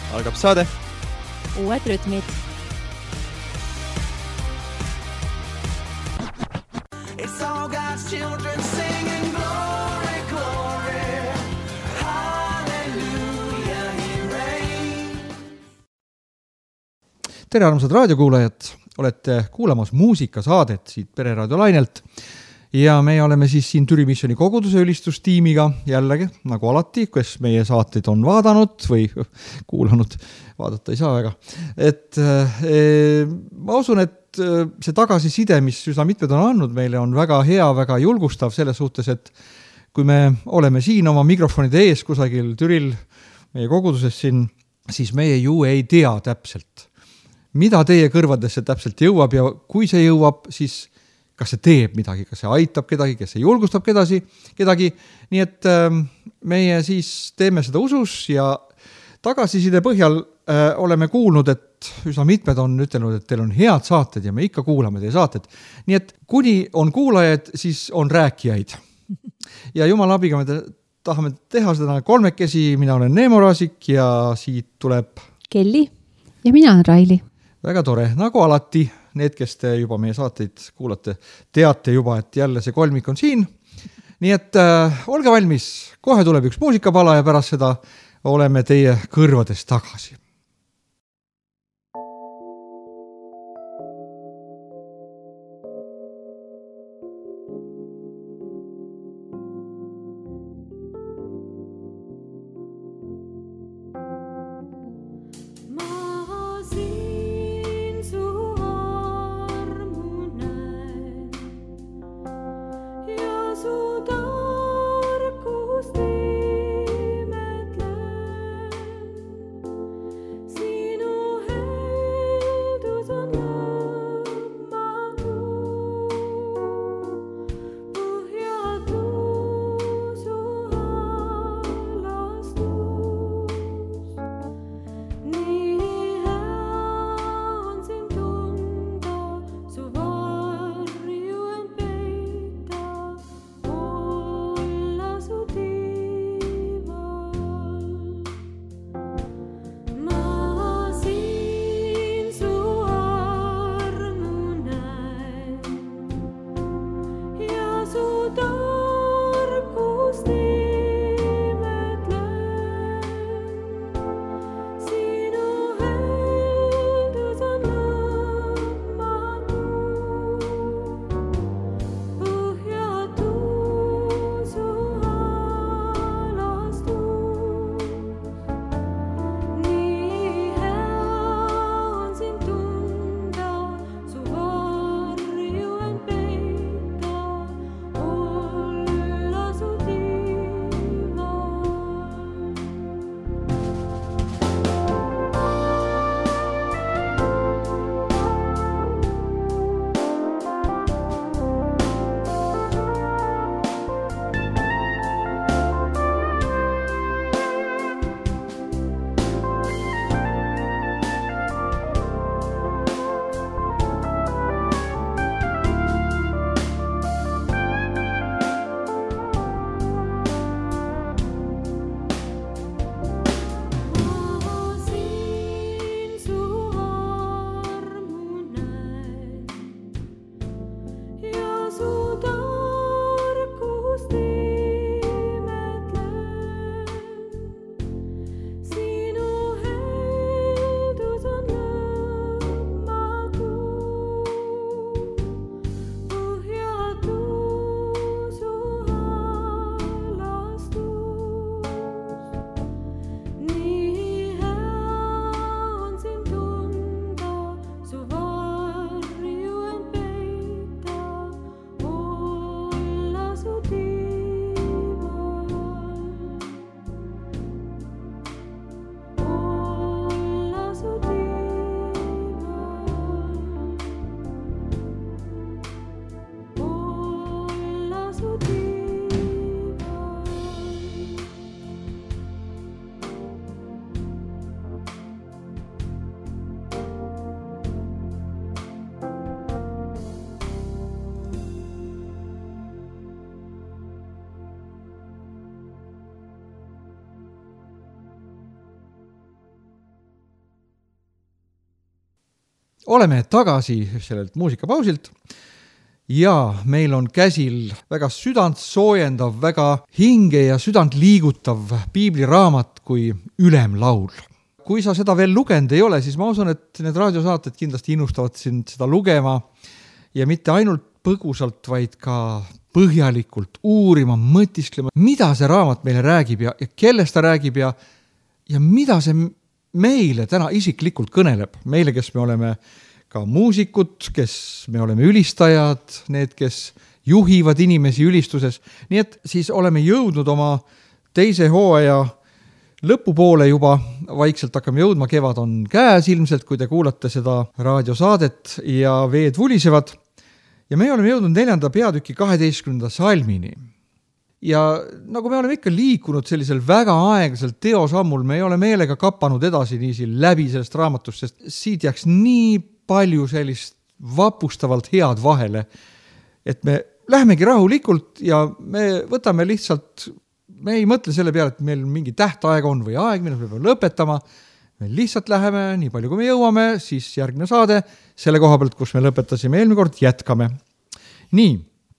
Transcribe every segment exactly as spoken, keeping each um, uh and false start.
Algab saade. Uued rütmid. It's all God's children singing glory, glory, hallelujah, he reigns. Tere armsad raadiokuulajad, olete kuulamas muusikasaadet siit Pereraadio Lainelt. Ja me oleme siis siin Türi Missioni koguduse ülistustiimiga jällegi, nagu alati, kes meie saateid on vaadanud või kuulanud, vaadata ei saa väga. Et e, ma usun, et see tagasiside, mis üsna mitmed on andnud meile, on väga hea, väga julgustav selles suhtes, et kui me oleme siin oma mikrofonide ees kusagil Türil, meie koguduses siin, siis meie ju ei tea täpselt, mida teie kõrvadesse täpselt jõuab ja kui see jõuab, siis kas see teeb midagi, kas see aitab kedagi, kes see julgustab kedagi, kedagi. Nii et äh, meie siis teeme seda usus ja tagasiside põhjal äh, oleme kuulnud, et üsna mitmed on ütelnud, et teil on head saated ja me ikka kuulame teie saated. Nii et kuni on kuulajaid, siis on rääkijaid. Ja Jumala abiga me tahame teha seda kolmekesi, mina olen Neemo Raasik ja siit tuleb Kelly ja mina olen Raili. Väga tore, nagu alati. Need, kes te juba meie saateid kuulate, teate juba, et jälle see kolmik on siin. Nii et äh, olge valmis, kohe tuleb üks muusikapala ja pärast seda oleme teie kõrvades tagasi. oleme tagasi sellelt muusikapausilt ja meil on käsil väga südant soojendav, väga hinge ja südant liigutav piibliraamat kui Ülemlaul. Kui sa seda veel lugenud ei ole, siis ma usun, et need raadiosaated kindlasti innustavad sind seda lugema ja mitte ainult põgusalt, vaid ka põhjalikult uurima, mõtisklema, mida see raamat meile räägib ja, ja kellest ta räägib ja, ja mida see meile täna isiklikult kõneleb. Meile, kes me oleme ka muusikud, kes me oleme ülistajad, need, kes juhivad inimesi ülistuses. Nii et siis oleme jõudnud oma teise hooaja lõpupoole juba, vaikselt hakkame jõudma, kevad on käes ilmselt, kui te kuulate seda raadiosaadet ja veed vulisevad. Ja me oleme jõudnud neljanda peatüki kaheteistkümnenda salmini. Ja nagu me oleme ikka liikunud sellisel väga aeglasel teosammul, me ei ole meelega kapanud edasi niisi läbi sellest raamatust, sest siit jääks nii palju sellist vapustavalt head vahele, et me lähemegi rahulikult ja me võtame lihtsalt, me ei mõtle selle peale, et meil mingi tähtaeg on või aeg, mida me peame lõpetama, me lihtsalt läheme nii palju, kui me jõuame, siis järgmine saade selle koha pealt, kus me lõpetasime eelmine kord, jätkame. Nii,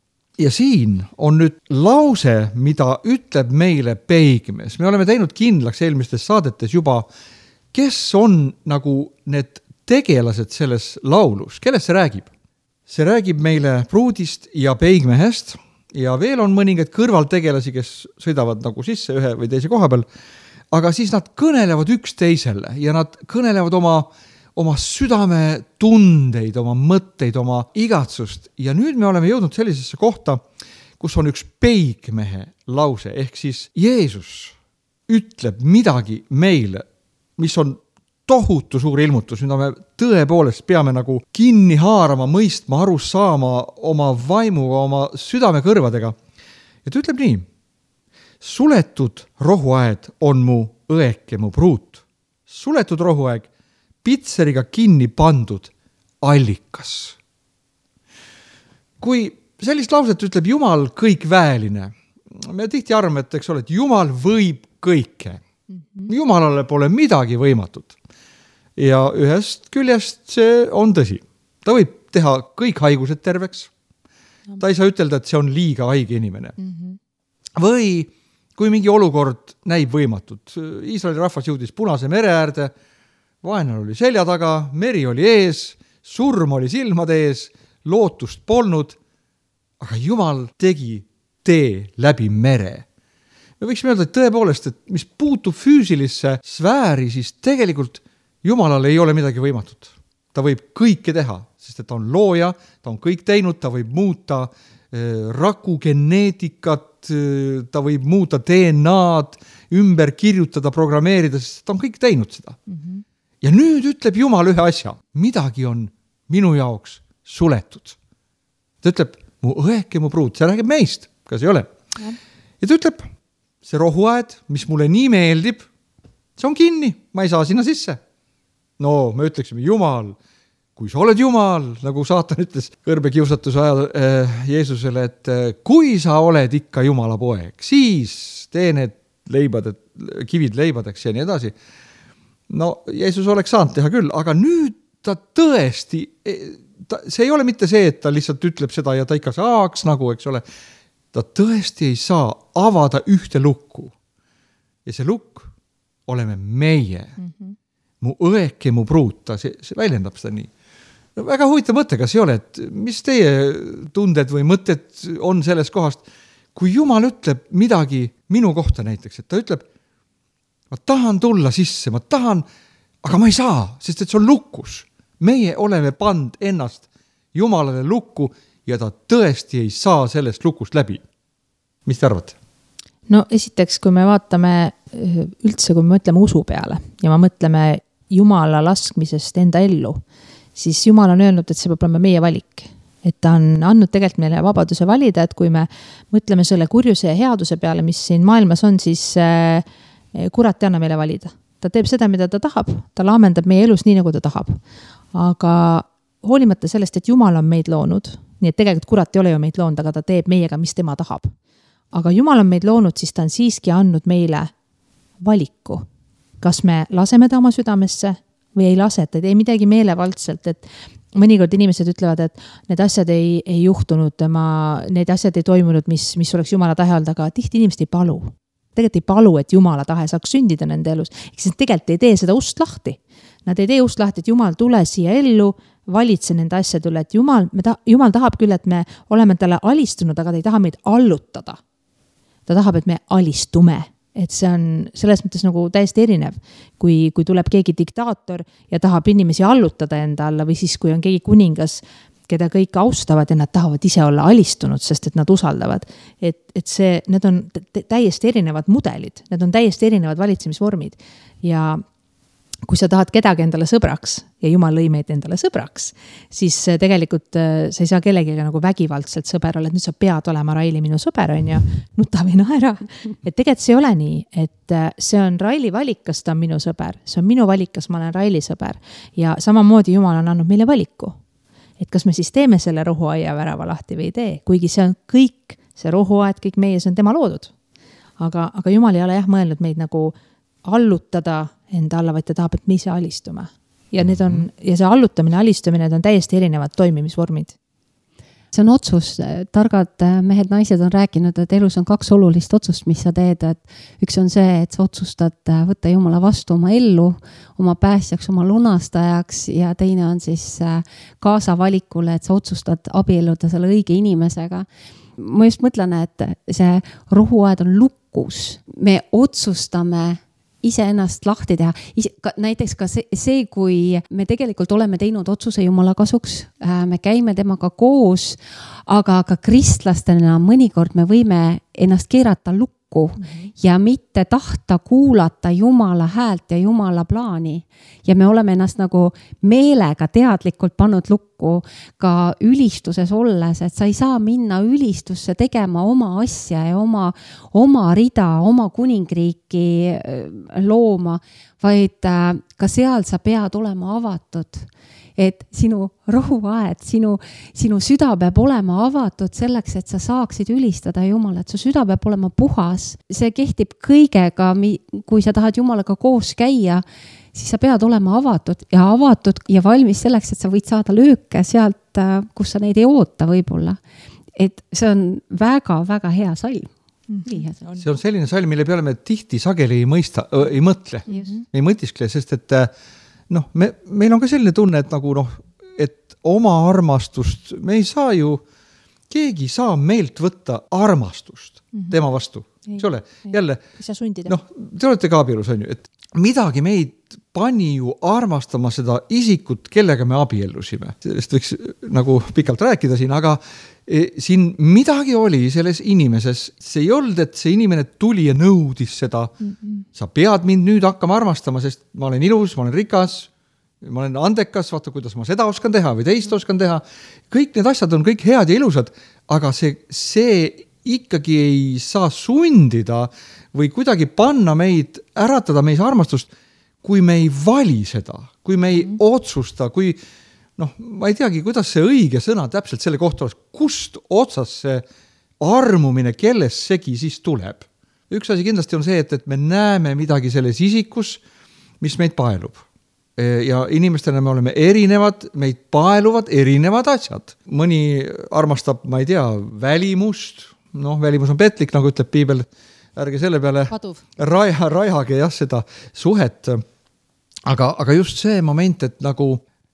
ja siin on nüüd lause, mida ütleb meile Peigmees. Me oleme teinud kindlaks eelmistes saadetes juba, kes on nagu need tegelased selles laulus. Kellest see räägib? See räägib meile pruudist ja Peigmehest ja veel on mõningad kõrvaltegelasi, kes sõidavad nagu sisse ühe või teise koha peal, aga siis nad kõnelevad üksteisele ja nad kõnelevad oma, oma südame tundeid, oma mõtteid, oma igatsust. Ja nüüd me oleme jõudnud sellisesse kohta, kus on üks Peigmehe lause, ehk siis Jeesus ütleb midagi meile, mis on tohutu suur ilmutus, mida me tõepoolest peame nagu kinni haarama, mõistma, aru saama oma vaimuga, oma südamekõrvadega. Ja ta ütleb nii, suletud rohuaed on mu õeke, mu pruut. Suletud rohuaeg, pitseriga kinni pandud allikas. Kui sellist lauset ütleb Jumal kõikväeline, me tihti arvame, et, eks ole, et Jumal võib kõike. Jumalale pole midagi võimatut. Ja ühest küljest see on tõsi. Ta võib teha kõik haigused terveks. Ta ei saa ütelda, et see on liiga haige inimene. Mm-hmm. Või kui mingi olukord näib võimatud. Iisraeli rahvas jõudis Punase mere äärde, vaenlane oli selja taga, meri oli ees, surm oli silmade ees, lootust polnud, aga Jumal tegi tee läbi mere. Me võiksime öelda, et tõepoolest, et mis puutub füüsilisse sfääri, siis tegelikult Jumalal ei ole midagi võimatut. Ta võib kõike teha, sest et ta on looja, ta on kõik teinud, ta võib muuta äh, raku geneetikat, äh, ta võib muuta D N A-d, ümber kirjutada, programmeerida, sest ta on kõik teinud seda. Mm-hmm. Ja nüüd ütleb Jumal ühe asja, midagi on minu jaoks suletud. Ta ütleb, mu õeke, mu pruut, see räägib meist, kas ei ole? Ja, ja ta ütleb, see rohuaed, mis mulle nii meeldib, see on kinni, ma ei saa sinna sisse. No, me ütleksime, Jumal, kui sa oled Jumal, nagu saatan ütles kõrbekiusatuse ajal äh, Jeesusele, et äh, kui sa oled ikka Jumala poeg, siis tee need leibad, et kivid leibadeks ja nii edasi. No, Jeesus oleks saanud teha küll, aga nüüd ta tõesti, ta, see ei ole mitte see, et ta lihtsalt ütleb seda ja ta ikka saaks nagu, eks ole, ta tõesti ei saa avada ühte lukku. Ja see lukk oleme meie. Mm-hmm. Mu õeke, mu pruuta, see, see väljendab seda nii. No, väga huvitav mõte, kas ei ole, et mis teie tunded või mõtted on selles kohast, kui Jumal ütleb midagi minu kohta näiteks, et ta ütleb, ma tahan tulla sisse, ma tahan, aga ma ei saa, sest et see on lukus. Meie oleme pand ennast Jumalale lukku ja ta tõesti ei saa sellest lukust läbi. Mis te arvate? No esiteks, kui me vaatame üldse, kui me mõtleme usu peale ja me mõtleme Jumala laskmisest enda ellu, siis Jumal on öelnud, et see peab olema meie valik. Et ta on andnud tegelikult meile vabaduse valida, et kui me mõtleme selle kurjuse ja headuse peale, mis siin maailmas on, siis kurat ei anna meile valida. Ta teeb seda, mida ta tahab, ta laamendab meie elus nii, nagu ta tahab. Aga hoolimata sellest, et Jumal on meid loonud, nii et tegelikult kurat ei ole ju meid loonud, aga ta teeb meiega, mis tema tahab. Aga Jumal on meid loonud, siis ta on siiski andnud meile valiku. Kas me laseme ta oma südamesse või ei lase, et ei tee midagi meelevaldselt, et mõnikord inimesed ütlevad, et need asjad ei, ei juhtunud, ma, need asjad ei toimunud, mis, mis oleks Jumala tahe olnud, aga tihti inimesed ei palu. Tegelikult ei palu, et Jumala tahe saaks sündida nende elus. Eks nad tegelikult ei tee seda ust lahti. Nad ei tee ust lahti, et Jumal tule siia ellu, valitse nende asjad üle, et Jumal, me ta, Jumal tahab küll, et me oleme talle alistunud, aga ta ei taha meid allutada. Ta tahab, et me alistume. Et see on selles mõttes nagu täiesti erinev, kui, kui tuleb keegi diktaator ja tahab inimesi allutada enda alla või siis, kui on keegi kuningas, keda kõik austavad ja nad tahavad ise olla alistunud, sest et nad usaldavad. Et, et see, need on täiesti erinevad mudelid, need on täiesti erinevad valitsemisvormid ja kui sa tahad kedagi endale sõbraks ja Jumal lõi meid endale sõbraks, siis tegelikult sa ei saa kellegiga nagu vägivaldselt sõber olla, et nüüd sa pead olema Raili minu sõber, on ja nuta või naera. Et tegelikult see ei ole nii, et see on Raili valik, kas ta on minu sõber, see on minu valik, kas ma olen Raili sõber ja samamoodi Jumal on andnud meile valiku. Et kas me siis teeme selle rohuaia värava lahti või ei tee, kuigi see on kõik, see rohuaed, kõik meie, see on tema loodud. Aga, aga Jumal ei ole jah mõelnud meid nagu allutada enda alla, vaid ta tahab, et me ise alistume. Ja, need on, ja see allutamine, alistumine, need on täiesti erinevad toimimisvormid. See on otsus, targad mehed, naised on rääkinud, et elus on kaks olulist otsust, mis sa teed, et üks on see, et sa otsustad võtta Jumala vastu oma ellu, oma päästjaks, oma lunastajaks ja teine on siis kaasa valikule, et sa otsustad abielluda selle õige inimesega. Ma just mõtlen, et see rohuaed on lukus, me otsustame ise ennast lahti teha. Ise, ka, näiteks ka see, see, kui me tegelikult oleme teinud otsuse Jumala kasuks, me käime temaga koos, aga ka kristlastena mõnikord me võime ennast keerata lukku mm-hmm. ja mitte tahta kuulata Jumala häält ja Jumala plaani. Ja me oleme ennast nagu meelega teadlikult pannud lukku ka ülistuses olles, et sa ei saa minna ülistusse tegema oma asja ja oma, oma rida, oma kuningriiki looma, vaid ka seal sa pead olema avatud. Et sinu rohuaed, sinu, sinu süda peab olema avatud selleks, et sa saaksid ülistada Jumalat. Su süda peab olema puhas. See kehtib kõigega, kui sa tahad Jumalaga koos käia, siis sa pead olema avatud ja avatud ja valmis selleks, et sa võid saada lööke sealt, kus sa neid ei oota võib-olla. Et see on väga-väga hea salm. Mm-hmm. See on selline salm, mille peale me tihti sageli ei mõista, ei mõtle, Just. ei mõtiskle, sest et noh, me, meil on ka selline tunne, et nagu noh, et oma armastust, me ei saa ju, keegi ei saa meilt võtta armastust mm-hmm. tema vastu, eks ole, jälle, noh, te olete ka abielus, on ju, et midagi meid pani ju armastama seda isikut, kellega me abiellusime. Sellest võiks nagu pikalt rääkida siin, aga e, siin midagi oli selles inimeses. See ei olnud, et see inimene tuli ja nõudis seda. Mm-hmm. Sa pead mind nüüd hakkama armastama, sest ma olen ilus, ma olen rikas, ma olen andekas, vaata, kuidas ma seda oskan teha või teist oskan teha. Kõik need asjad on kõik head ja ilusad, aga see, see ikkagi ei saa sundida või kuidagi panna meid, äratada meis armastust, kui me ei vali seda, kui me ei mm. otsusta, kui, noh, ma ei teagi, kuidas see õige sõna täpselt selle kohta oleks, kust otsas see armumine, kellest segi siis tuleb. Üks asi kindlasti on see, et, et me näeme midagi selles isikus, mis meid paelub. Ja inimestena me oleme erinevad, meid paeluvad erinevad asjad. Mõni armastab, ma ei tea, välimust, noh, välimus on petlik, nagu ütleb piibel, ärge selle peale raja, rajage jah, seda suhet. Aga, aga just see moment, et nagu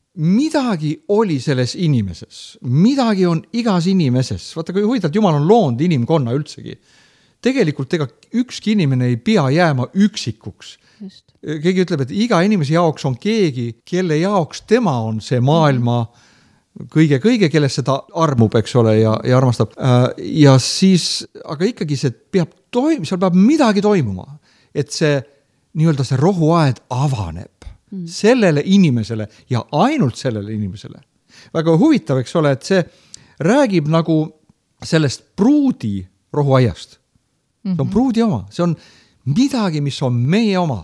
midagi oli selles inimeses, midagi on igas inimeses. Vaata, kui huvitavalt Jumal on loonud inimkonna üldsegi. Tegelikult ega ükski inimene ei pea jääma üksikuks. Just. Keegi ütleb, et iga inimese jaoks on keegi, kelle jaoks tema on see maailma kõige-kõige, kellest seda armub, eks ole, ja, ja armastab. Ja siis, aga ikkagi see peab toim-, seal peab midagi toimuma, et see nii-öelda see rohuaed avaneb mm. sellele inimesele ja ainult sellele inimesele. Väga huvitav, eks ole, et see räägib nagu sellest pruudi rohuaiast. Mm-hmm. See on pruudi oma, see on midagi, mis on meie oma.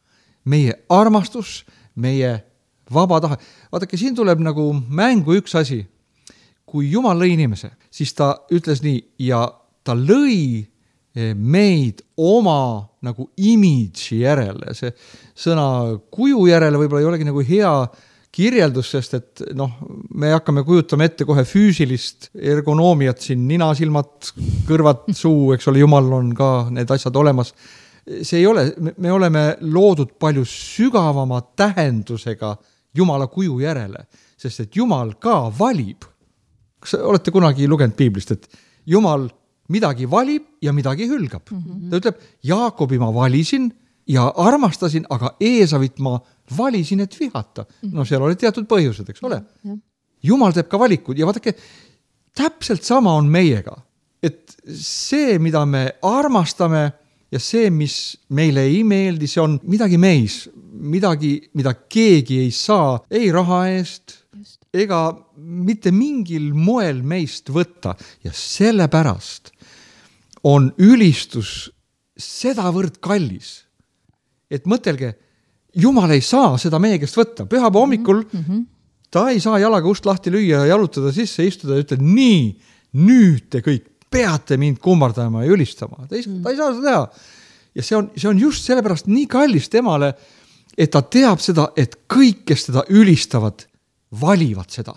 Meie armastus, meie vaba tahe. Vaadake, siin tuleb nagu mängu üks asi. Kui Jumal lõi inimese, siis ta ütles nii, ja ta lõi meid oma nagu imidži järele. See sõna kuju järele võib-olla ei olegi nagu hea kirjeldus, sest et noh, me hakkame kujutama ette kohe füüsilist ergonoomiat siin, nina, silmad, kõrvad, suu, eks ole, jumal on ka need asjad olemas. See ei ole, me oleme loodud palju sügavama tähendusega Jumala kuju järele, sest et Jumal ka valib. Kas olete kunagi lugenud piiblist, et Jumal midagi valib ja midagi hülgab. Mm-hmm. Ta ütleb, Jaakobi ma valisin ja armastasin, aga Eesavit ma valisin, et vihata. Mm-hmm. No seal oli teatud põhjused, eks ole. Mm-hmm. Jumal teeb ka valikud ja vaadake, täpselt sama on meiega. Et see, mida me armastame ja see, mis meile ei meeldi, see on midagi meis, midagi, mida keegi ei saa, ei raha eest, Just. ega mitte mingil moel meist võtta ja sellepärast on ülistus sedavõrd kallis, et mõtelge, Jumal ei saa seda meie käest võtta. Pühaba hommikul mm-hmm. ta ei saa jalaga ust lahti lüüa ja jalutada sisse, istuda ja ütelda, nii, nüüd te kõik peate mind kummardama ja ülistama. Ta ei, mm. ta ei saa seda teha. Ja see on, see on just sellepärast nii kallis temale, et ta teab seda, et kõik, kes teda ülistavad, valivad seda.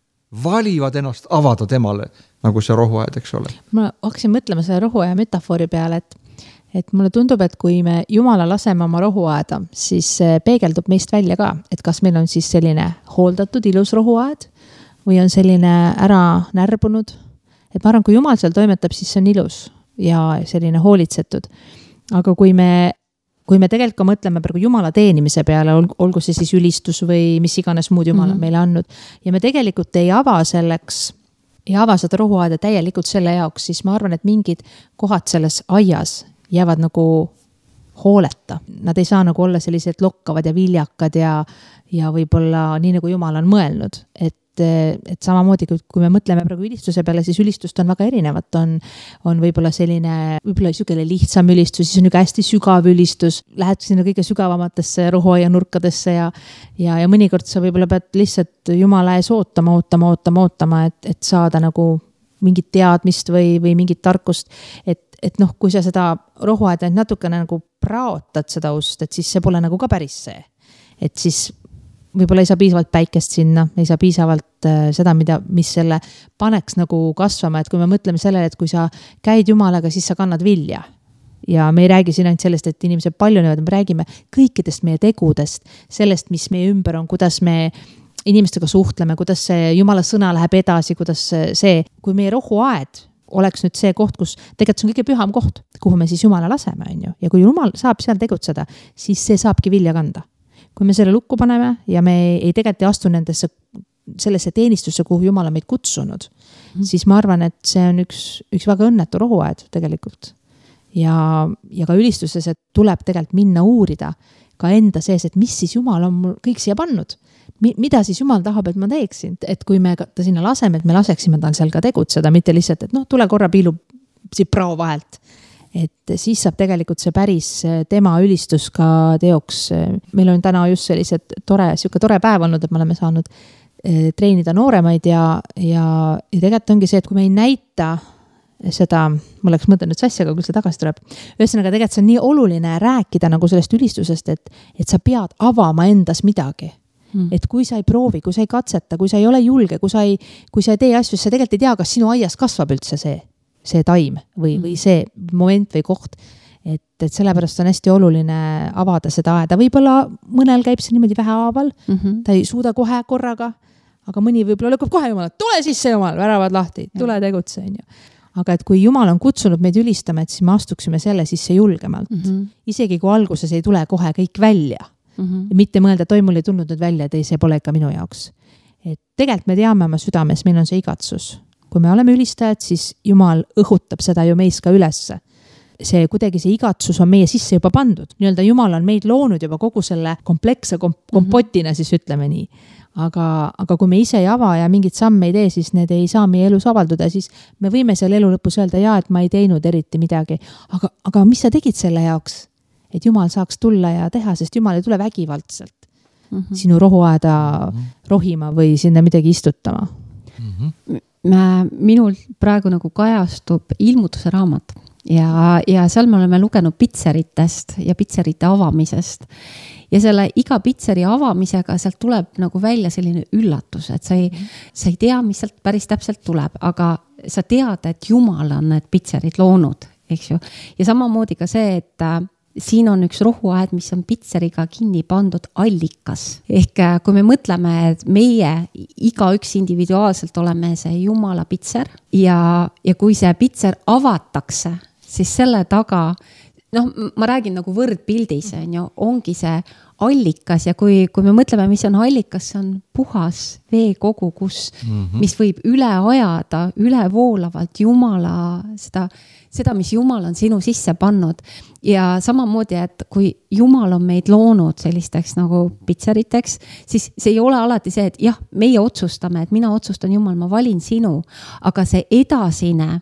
Valivad ennast avada temale, nagu see rohuaed, eks ole. Ma hakkasin mõtlema selle rohuaja metafoori peale, et, et mulle tundub, et kui me Jumala laseme oma rohuaeda, siis peegeldub meist välja ka, et kas meil on siis selline hooldatud ilus rohuaed või on selline ära närbunud. Et ma arvan, kui Jumal seal toimetab, siis see on ilus ja selline hoolitsetud. Aga kui me kui me tegelikult ka mõtleme praegu Jumala teenimise peale, olgu see siis ülistus või mis iganes muud Jumal on mm-hmm. meile andnud, ja me tegelikult ei ava selleks, ei ava seda rohuaeda täielikult selle jaoks, siis ma arvan, et mingid kohad selles aias jäävad nagu hooleta. Nad ei saa nagu olla sellised lokkavad ja viljakad ja, ja võib-olla nii nagu Jumal on mõelnud, et et samamoodi, kui me mõtleme praegu ülistuse peale, siis ülistust on väga erinevat. On, on võib-olla selline, võib-olla sügele lihtsam ülistus, siis on juba hästi sügav ülistus, lähed sinna kõige sügavamatesse rohuaia nurkadesse ja, ja, ja mõnikord sa võib-olla pead lihtsalt Jumala ees ootama, ootama, ootama, ootama, et, et saada nagu mingit teadmist või, või mingit tarkust, et, et noh, kui sa seda rohuaeda natukene nagu praotad seda ust, et siis see pole nagu ka päris see, et siis võib-olla ei saa piisavalt päikest sinna, ei saa piisavalt äh, seda, mida, mis selle paneks nagu kasvama, et kui me mõtleme sellele, et kui sa käid Jumalaga, siis sa kannad vilja. Ja me ei räägi siin ainult sellest, et inimesed palju nevad, me räägime kõikidest meie tegudest, sellest, mis meie ümber on, kuidas me inimestega suhtleme, kuidas see Jumala sõna läheb edasi, kuidas see, kui meie rohuaed oleks nüüd see koht, kus tegelikult see on kõige püham koht, kuhu me siis Jumala laseme, on ju. Ja kui Jumal saab seal tegutseda, siis see saabki vilja kanda. Kui me selle lukku paneme ja me ei tegelikult ei astu nendesse, sellesse teenistusse, kuhu Jumal on meid kutsunud, mm. siis ma arvan, et see on üks, üks väga õnnetu rohuaed tegelikult. Ja, ja ka ülistuses, et tuleb tegelikult minna uurida ka enda sees, et mis siis Jumal on mul kõik siia pannud. Mi, mida siis Jumal tahab, et ma teeksin. Et kui me ta sinna laseme, et me laseksime tal seal ka tegutseda, mitte lihtsalt, et noh, tule korra piilu siit prao vahelt. Et siis saab tegelikult see päris tema ülistus ka teoks. Meil on täna just sellised tore, siuke tore päev olnud, et me oleme saanud treenida nooremaid ja, ja, ja tegelikult ongi see, et kui me ei näita seda, ma oleks mõtelnud nüüd sassi, aga kui see tagasi tuleb. Ühesõnaga, tegelikult see on nii oluline rääkida nagu sellest ülistusest, et, et sa pead avama endas midagi. Hmm. Et kui sa ei proovi, kui sa ei katseta, kui sa ei ole julge, kui sa ei, kui sa ei tee asju, sa tegelikult ei tea, kas sinu aias kasvab üldse see. see taim või, või see moment või koht, et, et sellepärast on hästi oluline avada seda aeda. Võib-olla mõnel käib see niimoodi vähe aaval, mm-hmm. ta ei suuda kohe korraga, aga mõni võib-olla lükkab kohe Jumal, tule sisse Jumal, väravad lahti, tule tegutse. Aga et kui Jumal on kutsunud meid ülistama, et siis me astuksime selle sisse julgemalt. Mm-hmm. Isegi kui alguses ei tule kohe kõik välja, mm-hmm. mitte mõelda, et oi, mul ei tulnud nüüd välja, et ei, see pole ikka minu jaoks. Et tegelikult me teame oma südames, meil on see igatsus. Kui me oleme ülistajad, siis Jumal õhutab seda ju meis ka ülesse. See kuidagi see igatsus on meie sisse juba pandud. Nii-öelda Jumal on meid loonud juba kogu selle komplekse kompotina, siis ütleme nii. Aga, aga kui me ise ei ava ja mingit samme ei tee, siis need ei saa meie elus avalduda, siis me võime seal elu lõpus öelda, jaa, et ma ei teinud eriti midagi. Aga, aga mis sa tegid selle jaoks? Et Jumal saaks tulla ja teha, sest Jumal ei tule vägivaldselt mm-hmm. sinu rohuaeda mm-hmm. rohima või sinna midagi istutama. Mm-hmm. Minul praegu nagu kajastub ilmutuse raamat ja, ja seal me oleme lugenud pitseritest ja pitserite avamisest. Ja selle iga pitseri avamisega sealt tuleb nagu välja selline üllatus, et sa ei, sa ei tea, mis sealt päris täpselt tuleb, aga sa tead, et Jumal on need pitserid loonud, eks ju. Ja samamoodi ka see, et äh, siin on üks rohuaed, mis on pitseriga kinni pandud allikas. Ehk äh, kui me mõtleme, et meie igaüks individuaalselt oleme see Jumala pitser ja, ja kui see pitser avatakse, siis selle taga noh, ma räägin nagu võrdpildis, on ju, ongi see allikas ja kui, kui me mõtleme, mis on allikas, see on puhas veekogu, kus, mm-hmm. mis võib üle ajada, üle voolavalt Jumala, seda, seda, mis Jumal on sinu sisse pannud. Ja samamoodi, et kui Jumal on meid loonud sellisteks nagu pitseriteks, siis see ei ole alati see, et jah, meie otsustame, et mina otsustan Jumal, ma valin sinu, aga see edasine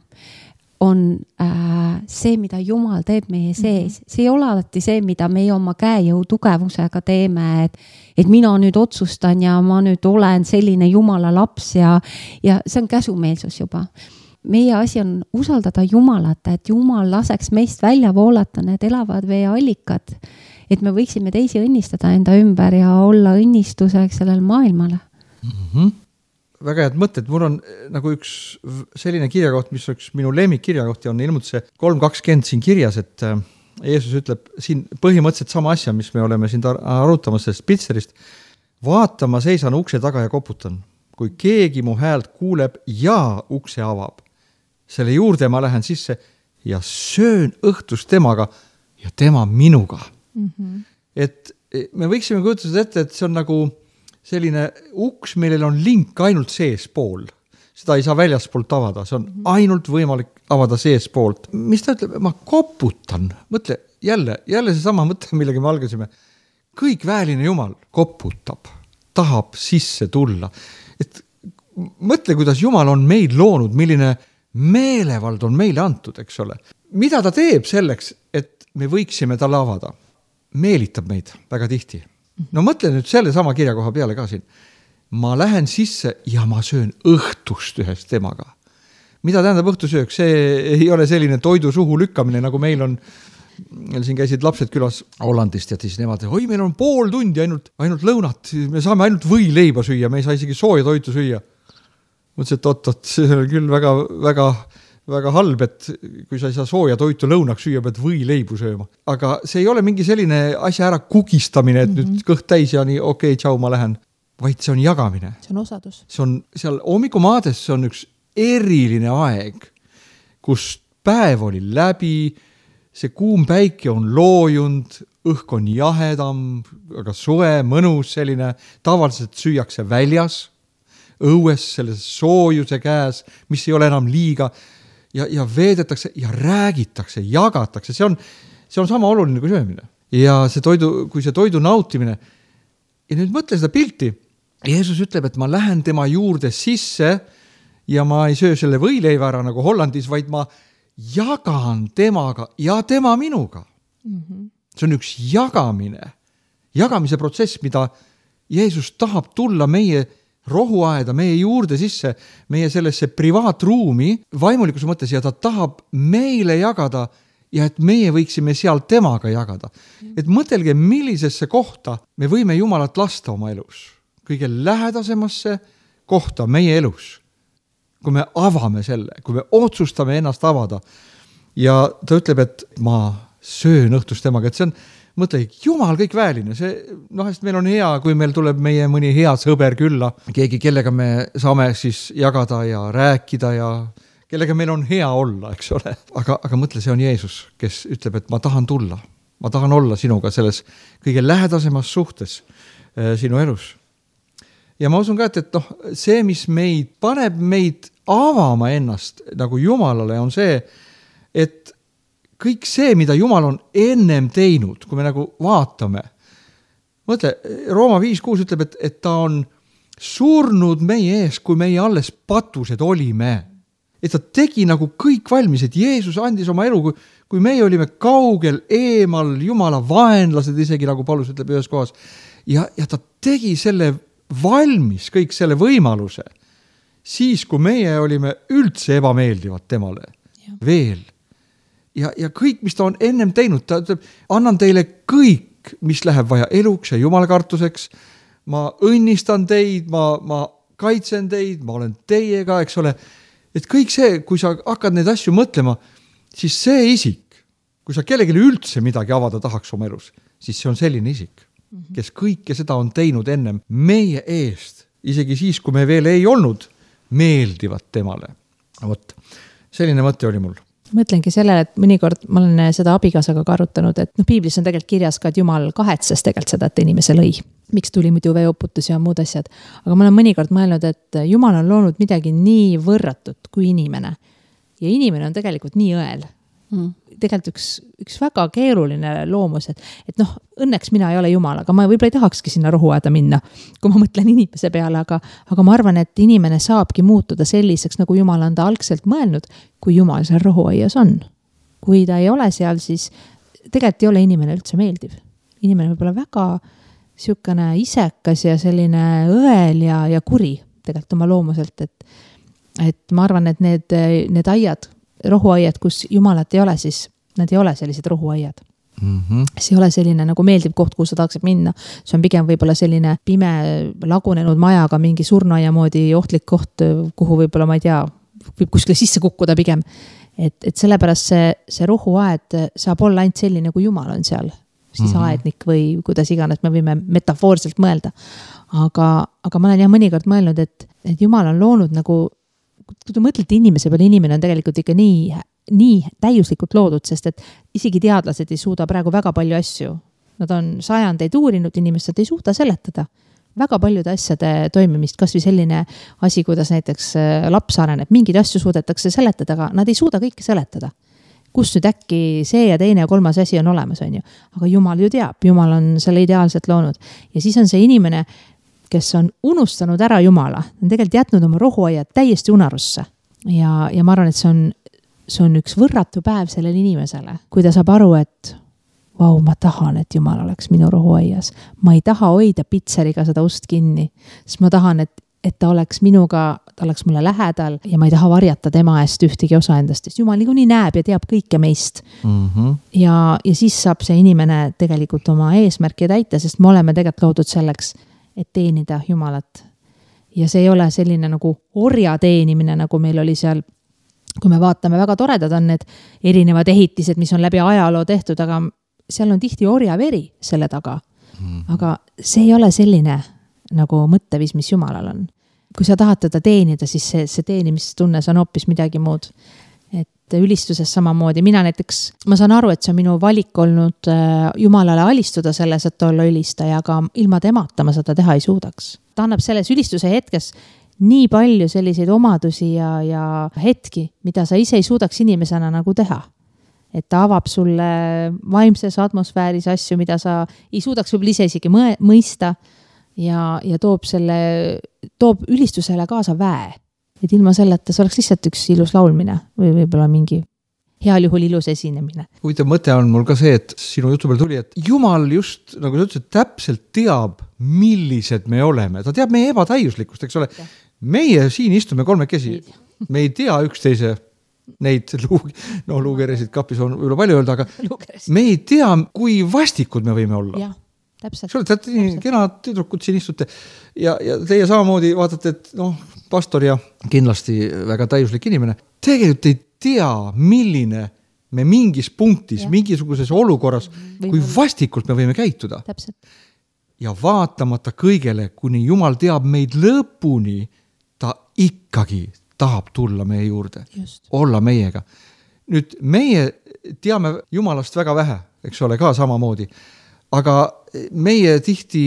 on äh, see, mida Jumal teeb meie sees. See ei ole alati see, mida meie oma käejõu tugevusega teeme, et, et mina nüüd otsustan ja ma nüüd olen selline Jumala laps ja, ja see on käsumeelsus juba. Meie asi on usaldada Jumalat, et Jumal laseks meist välja voolata need elavad veeallikad, et me võiksime teisi õnnistada enda ümber ja olla õnnistuseks sellel maailmale. Mhm. Väga head mõtted, mul on nagu üks selline kirjakoht, mis oleks minu lemmik kirjakoht ja on ilmult see kolm kakskümmend siin kirjas, et Jeesus ütleb siin põhimõtteliselt sama asja, mis me oleme siin arutamas sellest pitserist. Vaata, ma seisan ukse taga ja koputan. Kui keegi mu häält kuuleb ja ukse avab, selle juurde ma lähen sisse ja söön õhtust temaga ja tema minuga. Mm-hmm. Et me võiksime kujutada ette, et see on nagu selline uks, millel on link ainult seespool. Seda ei saa väljaspoolt avada, see on ainult võimalik avada seespoolt. Mis ta ütleb? Ma koputan. Mõtle, jälle, jälle see sama mõte, millega me algasime. Kõik väeline Jumal koputab, tahab sisse tulla. Et mõtle, kuidas Jumal on meid loonud, milline meelevald on meile antud, eks ole. Mida ta teeb selleks, et me võiksime talle avada? Meelitab meid väga tihti. No mõtle nüüd selle sama kirjakoha peale ka siin. Ma lähen sisse ja ma söön õhtust ühest temaga. Mida tähendab õhtusöök? See ei ole selline toidu suhu lükkamine, nagu meil on, siin käisid lapsed külas Hollandist ja siis nemad, oi, meil on pool tundi ainult, ainult lõunat, me saame ainult võileiba süüa, me ei saa isegi sooja toitu süüa. Mõtlesin, et oot, oot, see on küll väga, väga väga halb, et kui sa ei saa sooja toitu lõunaks süüa, pead võileibu sööma. Aga see ei ole mingi selline asja ära kugistamine, et mm-hmm. nüüd kõht täis ja nii, okei, okay, tšau, ma lähen. Vaid see on jagamine. See on osadus. See on seal hommikumaades, see on üks eriline aeg, kus päev oli läbi, see kuum päike on loojund, õhk on jahedam, aga soe, mõnus selline, tavaliselt süüakse väljas, õues, selles soojuse käes, mis ei ole enam liiga, Ja, ja veedetakse ja räägitakse, jagatakse. See on, see on sama oluline kui söömine. Ja see toidu, kui see toidu nautimine. Ja nüüd mõtle seda pilti. Jeesus ütleb, et ma lähen tema juurde sisse ja ma ei söö selle võileiva ära nagu Hollandis, vaid ma jagan temaga ja tema minuga. Mm-hmm. See on üks jagamine. Jagamise protsess, mida Jeesus tahab tulla meie rohuaeda meie juurde sisse, meie sellesse privaatruumi vaimulikkuse mõttes ja ta tahab meile jagada ja et meie võiksime seal temaga jagada. Et mõtelge, millisesse kohta me võime Jumalat lasta oma elus. Kõige lähedasemasse kohta meie elus. Kui me avame selle, kui me otsustame ennast avada ja ta ütleb, et ma söön õhtust temaga, et see on mõtle, Jumal kõik väeline, see, noh, et meil on hea, kui meil tuleb meie mõni hea sõber külla, keegi, kellega me saame siis jagada ja rääkida ja kellega meil on hea olla, eks ole. Aga, aga mõtle, see on Jeesus, kes ütleb, et ma tahan tulla, ma tahan olla sinuga selles kõige lähedasemas suhtes äh, sinu elus. Ja ma usun ka, et, et noh, see, mis meid paneb meid avama ennast nagu Jumalale, on see, et kõik see, mida Jumal on ennem teinud, kui me nagu vaatame. Mõtle, Rooma viis kuus ütleb, et, et ta on surnud meie ees, kui meie alles patused olime. Et ta tegi nagu kõik valmis, et Jeesus andis oma elu, kui, kui meie olime kaugel, eemal, Jumala vaenlased, isegi nagu Paulus ütleb ühes kohas. Ja, ja ta tegi selle valmis, kõik selle võimaluse, siis kui meie olime üldse ebameeldivad temale. Ja. Veel. ja, ja kõik, mis ta on ennem teinud, ta ütleb, annan teile kõik, mis läheb vaja eluks ja jumalakartuseks, ma õnnistan teid, ma, ma kaitsen teid, ma olen teiega, eks ole, et kõik see, kui sa hakkad neid asju mõtlema, siis see isik, kui sa kellelegi üldse midagi avada tahaks oma elus, siis see on selline isik, kes kõike seda on teinud ennem meie eest, isegi siis, kui me veel ei olnud meeldivad temale. Vot, selline mõte oli mul. Mõtlengi sellele, et mõnikord ma olen seda abikaasaga ka arutanud, et noh, piiblis on tegelikult kirjas ka, et Jumal kahetses tegelikult seda, et inimese lõi. Miks tuli muidu veeuputus ja muud asjad. Aga ma olen mõnikord mõelnud, et Jumal on loonud midagi nii võrratut kui inimene. Ja inimene on tegelikult nii õel. Mm. Tegelikult üks, üks väga keeruline loomus, et, et noh, õnneks mina ei ole Jumal, aga ma võib-olla ei tahakski sinna rohuaeda minna, kui ma mõtlen inimese peale, aga, aga ma arvan, et inimene saabki muutuda selliseks, nagu Jumal on ta algselt mõelnud, kui Jumal seal rohuaias on. Kui ta ei ole seal, siis tegelikult ei ole inimene üldse meeldiv. Inimene võib olla väga siukene isekas ja selline õel ja, ja kuri tegelikult oma loomuselt, et, et ma arvan, et need, need aiad, rohuaiad, kus Jumalat ei ole, siis nad ei ole sellised rohuaiad. Mm-hmm. See ei ole selline nagu meeldiv koht, kuhu sa tahaksid minna. See on pigem võib-olla selline pime lagunenud majaga mingi surnuaia moodi ohtlik koht, kuhu võib-olla, ma ei tea, võib kuskile sisse kukkuda pigem. Et, et sellepärast see, see rohuaed saab olla ainult selline, kui Jumal on seal. Siis mm-hmm. aednik või kuidas iganes me võime metafoorselt mõelda. Aga, aga ma olen jah mõnikord mõelnud, et, et Jumal on loonud nagu kui te mõtlete inimese peale, inimene on tegelikult ikka nii, nii täiuslikult loodud, sest et isegi teadlased ei suuda praegu väga palju asju. Nad on sajandeid uurinud, inimesed ei suuda seletada väga paljude asjade toimimist, kas või selline asi, kuidas näiteks laps areneb. Mingeid asju suudetakse seletada, aga nad ei suuda kõike seletada. Kus nüüd äkki see ja teine ja kolmas asi on olemas, on ju. Aga Jumal ju teab, Jumal on selle ideaalselt loonud. Ja siis on see inimene, kes on unustanud ära Jumala, on tegelikult jätnud oma rohuaiad täiesti unarusse. Ja, ja ma arvan, et see on, see on üks võrratu päev sellele inimesele, kui ta saab aru, et vau, ma tahan, et Jumal oleks minu rohuaias. Ma ei taha hoida pitseriga seda ust kinni, sest ma tahan, et, et ta oleks minuga, ta oleks mulle lähedal ja ma ei taha varjata tema eest ühtegi osa endast, sest Jumal niikuinii näeb ja teab kõike meist. Mm-hmm. Ja, ja siis saab see inimene tegelikult oma eesmärki täita, sest me oleme tegelikult loodud selleks, et teenida Jumalat. Ja see ei ole selline nagu orja teenimine, nagu meil oli seal, kui me vaatame, väga toredad on need erinevad ehitised, mis on läbi ajaloo tehtud, aga seal on tihti orja veri selle taga. Mm. Aga see ei ole selline nagu mõttevis, mis Jumalal on. Kui sa tahad teda teenida, siis see, see teenimistunnes on hoopis midagi muud. Et ülistuses samamoodi, mina näiteks, ma saan aru, et see on minu valik olnud Jumalale alistuda selles, et olla ülistaja, aga ilma temata ma seda teha ei suudaks. Ta annab selles ülistuse hetkes nii palju selliseid omadusi ja, ja hetki, mida sa ise ei suudaks inimesena nagu teha. Et ta avab sulle vaimses atmosfääris asju, mida sa ei suudaks võib-olla ise isegi mõista ja, ja toob, selle, toob ülistusele kaasa väe. Et ilma selleta see oleks lihtsalt üks ilus laulmine või võib-olla mingi heal juhul ilus esinemine. Huvitav mõte on mul ka see, et sinu jutu peal tuli, et Jumal just, nagu sa ütlesid, täpselt teab, millised me oleme. Ta teab meie ebatäiuslikkust, eks ole. Ja. Meie siin istume kolmekesi. Me ei tea üksteise neid luug, no, luugeresid kapis on üle palju öelda, aga luugeresid. Me ei tea, kui vastikud me võime olla. Jah. Täpselt. Sa oled nii kenad tüdrukud siin istute ja, ja teie samamoodi vaatate, et noh, pastor ja kindlasti väga täiuslik inimene. Tegelikult ei tea, milline me mingis punktis, ja. Mingisuguses olukorras, võime kui vastikult me võime käituda. Täpselt. Ja vaatamata kõigele, kuni Jumal teab meid lõpuni, ta ikkagi tahab tulla meie juurde. Just. Olla meiega. Nüüd meie teame Jumalast väga vähe, eks ole, ka samamoodi. Aga meie tihti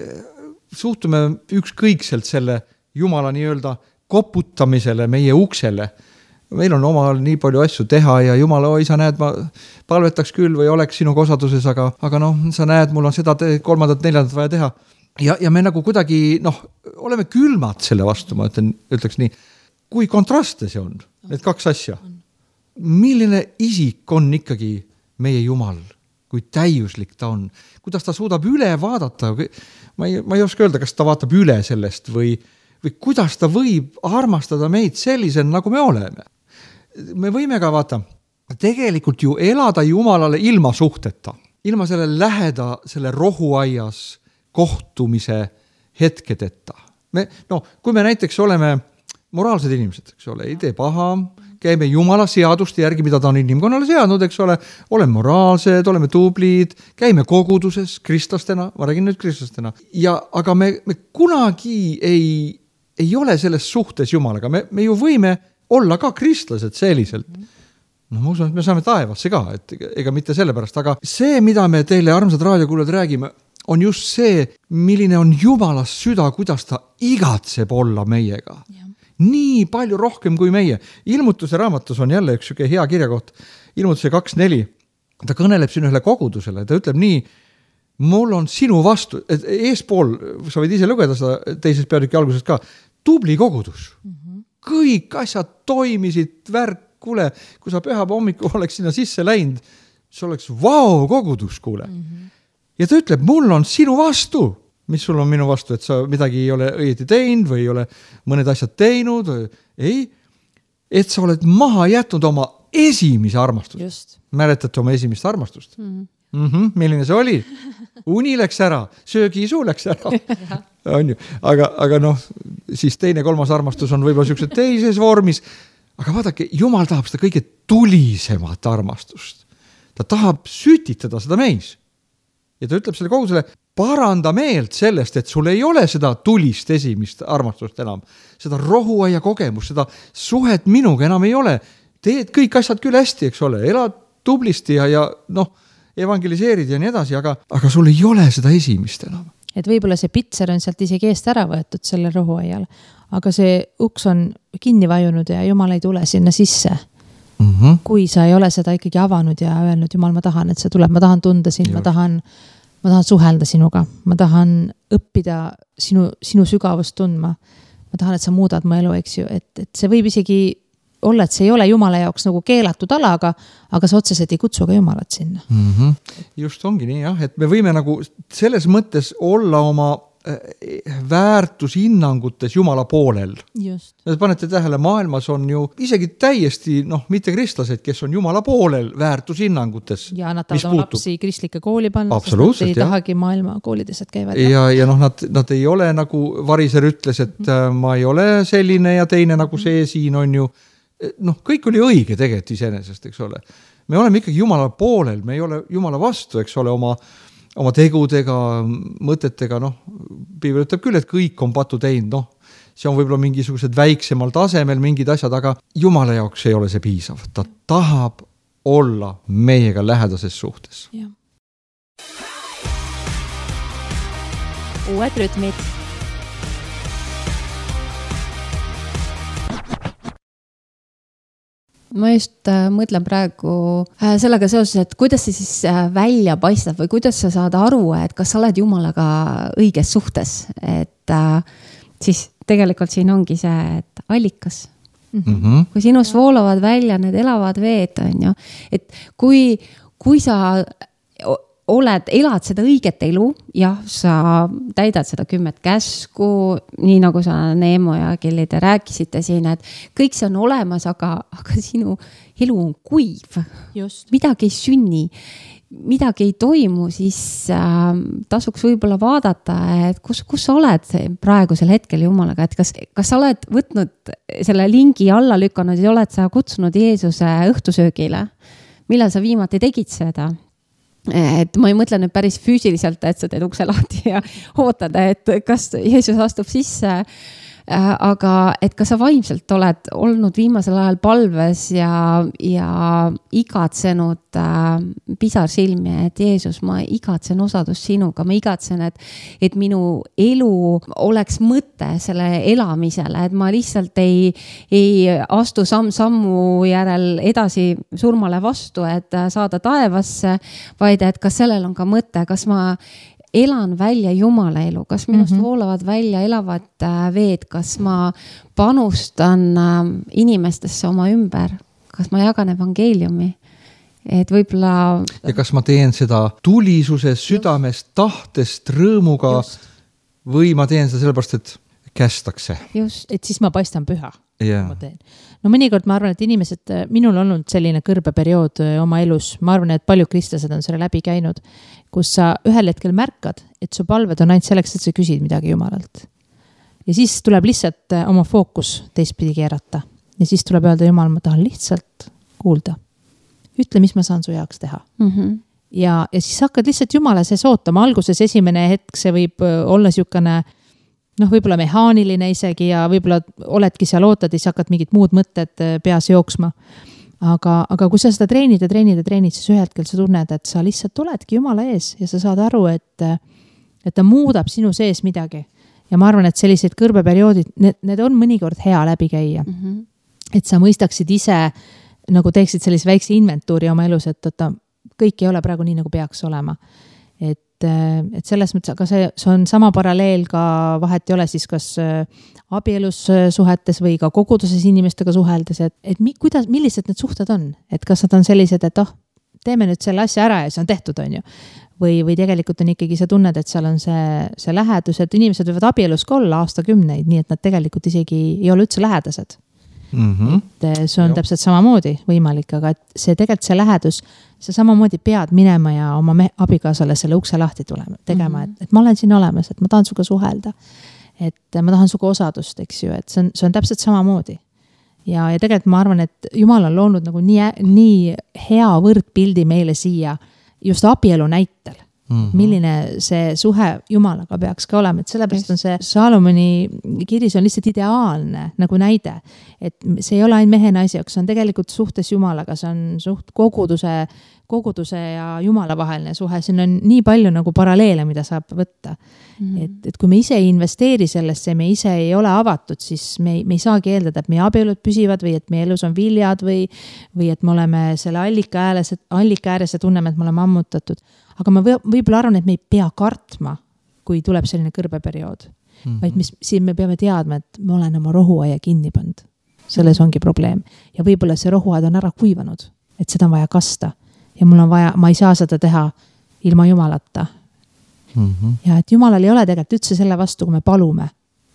suhtume ükskõikselt selle Jumala nii-öelda koputamisele meie uksele. Meil on omal nii palju asju teha ja Jumala, oi, sa näed, ma palvetaks küll või oleks sinuga osaduses, aga, aga noh, sa näed, mul on seda te, kolmandat, neljandat vaja teha. Ja, ja me nagu kuidagi, noh, oleme külmad selle vastu, ma ütlen, ütleks nii. Kui kontraste see on, need kaks asja. Milline isik on ikkagi meie Jumal? Kui täiuslik ta on, kuidas ta suudab üle vaadata, ma ei, ma ei oska öelda, kas ta vaatab üle sellest või, või kuidas ta võib armastada meid sellisen, nagu me oleme. Me võime ka vaata, tegelikult ju elada Jumalale ilma suhteta, ilma selle läheda, selle rohuaias kohtumise hetkedeta. Me, no, kui me näiteks oleme moraalsed inimesed, eks ole, ei tee paha, käime Jumala seaduste järgi, mida ta on inimkonnale seadnud, eks ole, oleme moraalsed, oleme tublid, käime koguduses kristlastena, ma räägin nüüd kristlastena, ja, aga me, me kunagi ei, ei ole selles suhtes Jumalaga, me, me ju võime olla ka kristlased selliselt. No ma usun, et me saame taevasse ka, et ega mitte sellepärast, aga see, mida me teile, armsad raadiokuulajad, räägime, on just see, milline on Jumala süda, kuidas ta igatseb olla meiega. Ja. Nii palju rohkem kui meie. Ilmutuse raamatus on jälle üks hea kirjakoht, ilmutuse kaks neli. Ta kõneleb siin ühele kogudusele, ta ütleb nii, mul on sinu vastu, et eespool, sa võid ise lugeda seda teises peatüki alguses ka, tubli kogudus. Mm-hmm. Kõik asjad toimisid, värk, kuule, kui sa pühaba hommiku oleks sinna sisse läinud, see oleks vau kogudus, kuule. Mm-hmm. Ja ta ütleb, mul on sinu vastu. Mis sul on minu vastu, et sa midagi ei ole õieti teinud või ei ole mõned asjad teinud? Ei, et sa oled maha jätnud oma esimese armastust. Just. Mäletate oma esimest armastust? Mm-hmm. Mm-hmm, milline see oli? Uni läks ära, söögiisu läks ära. on ju. Aga, aga noh, siis teine, kolmas armastus on võib-olla niisuguse teises vormis. Aga vaadake, Jumal tahab seda kõige tulisemat armastust. Ta tahab sütitada seda meis. Ja ta ütleb selle kogudusele, paranda meelt sellest, et sul ei ole seda tulist esimest armastust enam. Seda rohuaia kogemust, seda suhet minuga enam ei ole. Teed kõik asjad küll hästi, eks ole, elad tublisti ja, ja noh, evangeliseerid ja nii edasi, aga, aga sul ei ole seda esimest enam. Et võib-olla see pitser on sealt isegi eest ära võetud selle rohuaial, aga see uks on kinni vajunud ja Jumal ei tule sinna sisse. Mm-hmm. Kui sa ei ole seda ikkagi avanud ja öelnud, Jumal, ma tahan, et see tuleb, ma tahan tunda sind, ma tahan, ma tahan suhelda sinuga, ma tahan õppida sinu, sinu sügavust tundma, ma tahan, et sa muudad mu elu, eks ju, et, et see võib isegi olla, et see ei ole Jumala jaoks nagu keelatud alaga, aga sa otseselt ei kutsu ka Jumalat sinna. Mm-hmm. Just ongi nii, jah, et me võime nagu selles mõttes olla oma väärtushinnangutes Jumala poolel. Just. Panete tähele, maailmas on ju isegi täiesti, noh, mitte kristlased, kes on Jumala poolel väärtushinnangutes. Ja nad tahavad oma lapsi kristlike kooli panna, sest nad ei tahagi maailma koolides, et käivad. Ja, ja noh, nad, nad ei ole nagu Variser ütles, et mm-hmm. ma ei ole selline ja teine nagu see siin on ju, noh, kõik oli õige tegelikult iseenesest, eks ole. Me oleme ikkagi Jumala poolel, me ei ole Jumala vastu, eks ole, oma oma tegudega, mõtetega, noh, Piibel ütleb küll, et kõik on patu teinud, noh, see on võib-olla mingisugused väiksemal tasemel mingid asjad, aga Jumala jaoks ei ole see piisav. Ta tahab olla meiega lähedases suhtes. Ja. Uued rütmid. Ma just äh, mõtlen praegu äh, sellega seoses, et kuidas see siis äh, välja paistab või kuidas sa saad aru, et kas sa oled Jumalaga õiges suhtes, et äh, siis tegelikult siin ongi see, et allikas. Mm-hmm. Kui sinust voolavad välja need elavad veed, on ju, et kui, kui sa oled, elad seda õiget elu, jah, sa täidad seda kümmet käsku, nii nagu sa Neemo ja Kelly te rääkisite siin, et kõik see on olemas, aga, aga sinu elu on kuiv. Just. Midagi ei sünni, midagi ei toimu, siis äh, tasuks võib-olla vaadata, et kus, kus sa oled praegusel hetkel Jumalaga, et kas, kas sa oled võtnud selle lingi alla lükanud ja oled sa kutsunud Jeesuse õhtusöögile, millal sa viimati tegid seda? Et ma ei mõtle nüüd päris füüsiliselt, et sa teed ukse lahti ja ootad, et kas Jeesus astub sisse, aga et kas sa vaimselt oled olnud viimasel ajal palves ja, ja igatsenud äh, pisar silmi, et Jeesus, ma igatsen osadust sinuga, ma igatsen, et, et minu elu oleks mõte selle elamisele, et ma lihtsalt ei, ei astu samm-sammu järel edasi surmale vastu, et saada taevasse, vaid et kas sellel on ka mõte, kas ma elan välja Jumala elu, kas minust mm-hmm. voolavad välja elavad veed, kas ma panustan inimestesse oma ümber, kas ma jagan evangeeliumi, et võib-olla... Ja kas ma teen seda tulisuses, südamest, tahtest, rõõmuga Just. Või ma teen seda sellepärast, et kästakse. just. et siis ma paistan püha. Yeah. Ma teen. No mõnikord ma arvan, et inimesed, minul on olnud selline kõrbeperiood oma elus, ma arvan, et paljud kristlased on selle läbi käinud, kus sa ühel hetkel märkad, et su palved on ainult selleks, et sa küsid midagi Jumalalt. Ja siis tuleb lihtsalt oma fookus teistpidi keerata. Ja siis tuleb öelda, Jumal, ma tahan lihtsalt kuulda. Ütle, mis ma saan su jaoks teha. Mm-hmm. Ja, ja siis hakkad lihtsalt Jumala sees ootama. Alguses esimene hetk see võib olla siukene noh, võib-olla mehaaniline isegi ja võib-olla oledki seal ootad ja siis hakkad mingid muud mõtted peas jooksma. Aga, aga kui sa seda treenid ja treenid ja treenid, siis ühel hetkel sa tunned, et sa lihtsalt tuledki Jumala ees ja sa saad aru, et, et ta muudab sinu sees midagi. Ja ma arvan, et sellised kõrbeperioodid, need, need on mõnikord hea läbi käia. Mm-hmm. Et sa mõistaksid ise, nagu teeksid sellise väikse inventuuri oma elus, et oota, kõik ei ole praegu nii, nagu peaks olema. Et et selles mõttes, aga see, see on sama paralleel ka vahet ei ole siis kas abielus suhetes või ka koguduses inimestega suheldes, et, et mi, kuidas, millised need suhted on, et kas nad on sellised, et oh, teeme nüüd selle asja ära ja see on tehtud, on ju. Või, või tegelikult on ikkagi sa tunned, et seal on see, see lähedus, et inimesed võivad abielus ka olla aastakümneid, nii et nad tegelikult isegi ei ole üldse lähedased. Mm-hmm. Et see on jo. Täpselt samamoodi võimalik, aga et see tegelikult see lähedus, sa samamoodi pead minema ja oma me, abikaasale selle ukse lahti tulema, tegema, mm-hmm. et, et ma olen siin olemas, et ma tahan suga suhelda, et ma tahan suga osadust, eks ju, et see on, see on täpselt samamoodi. Ja, ja tegelikult ma arvan, et Jumal on loonud nagu nii, nii hea võrdpildi meile siia just abielu näitel. Mm-hmm. Milline see suhe Jumalaga peaks ka olema, et sellepärast on see Salomoni kiris on lihtsalt ideaalne nagu näide, et see ei ole ainult mehe naise jaoks, see on tegelikult suhtes Jumalaga, see on suht koguduse, koguduse ja Jumala vaheline suhe, siin on nii palju nagu paralleele, mida saab võtta. Mm-hmm. Et, et kui me ise ei investeeri sellesse, me ise ei ole avatud, siis me ei, me ei saagi eeldada, et meie abielud püsivad või et meie elus on viljad või, või et me oleme selle allika ääres, allika ääres ja tunneme, et me oleme ammutatud. Aga ma võib-olla arvan, et me ei pea kartma, kui tuleb selline kõrbeperiood. Mm-hmm. Vaid mis, siin me peame teadma, et ma olen oma rohuaia kinni pand. Selles ongi probleem. Ja võib-olla see rohuaed on ära kuivanud, et seda on vaja kasta. Ja mul on vaja, ma ei saa seda teha ilma Jumalata. Mm-hmm. Ja et Jumalal ei ole tegelikult üldse selle vastu, kui me palume,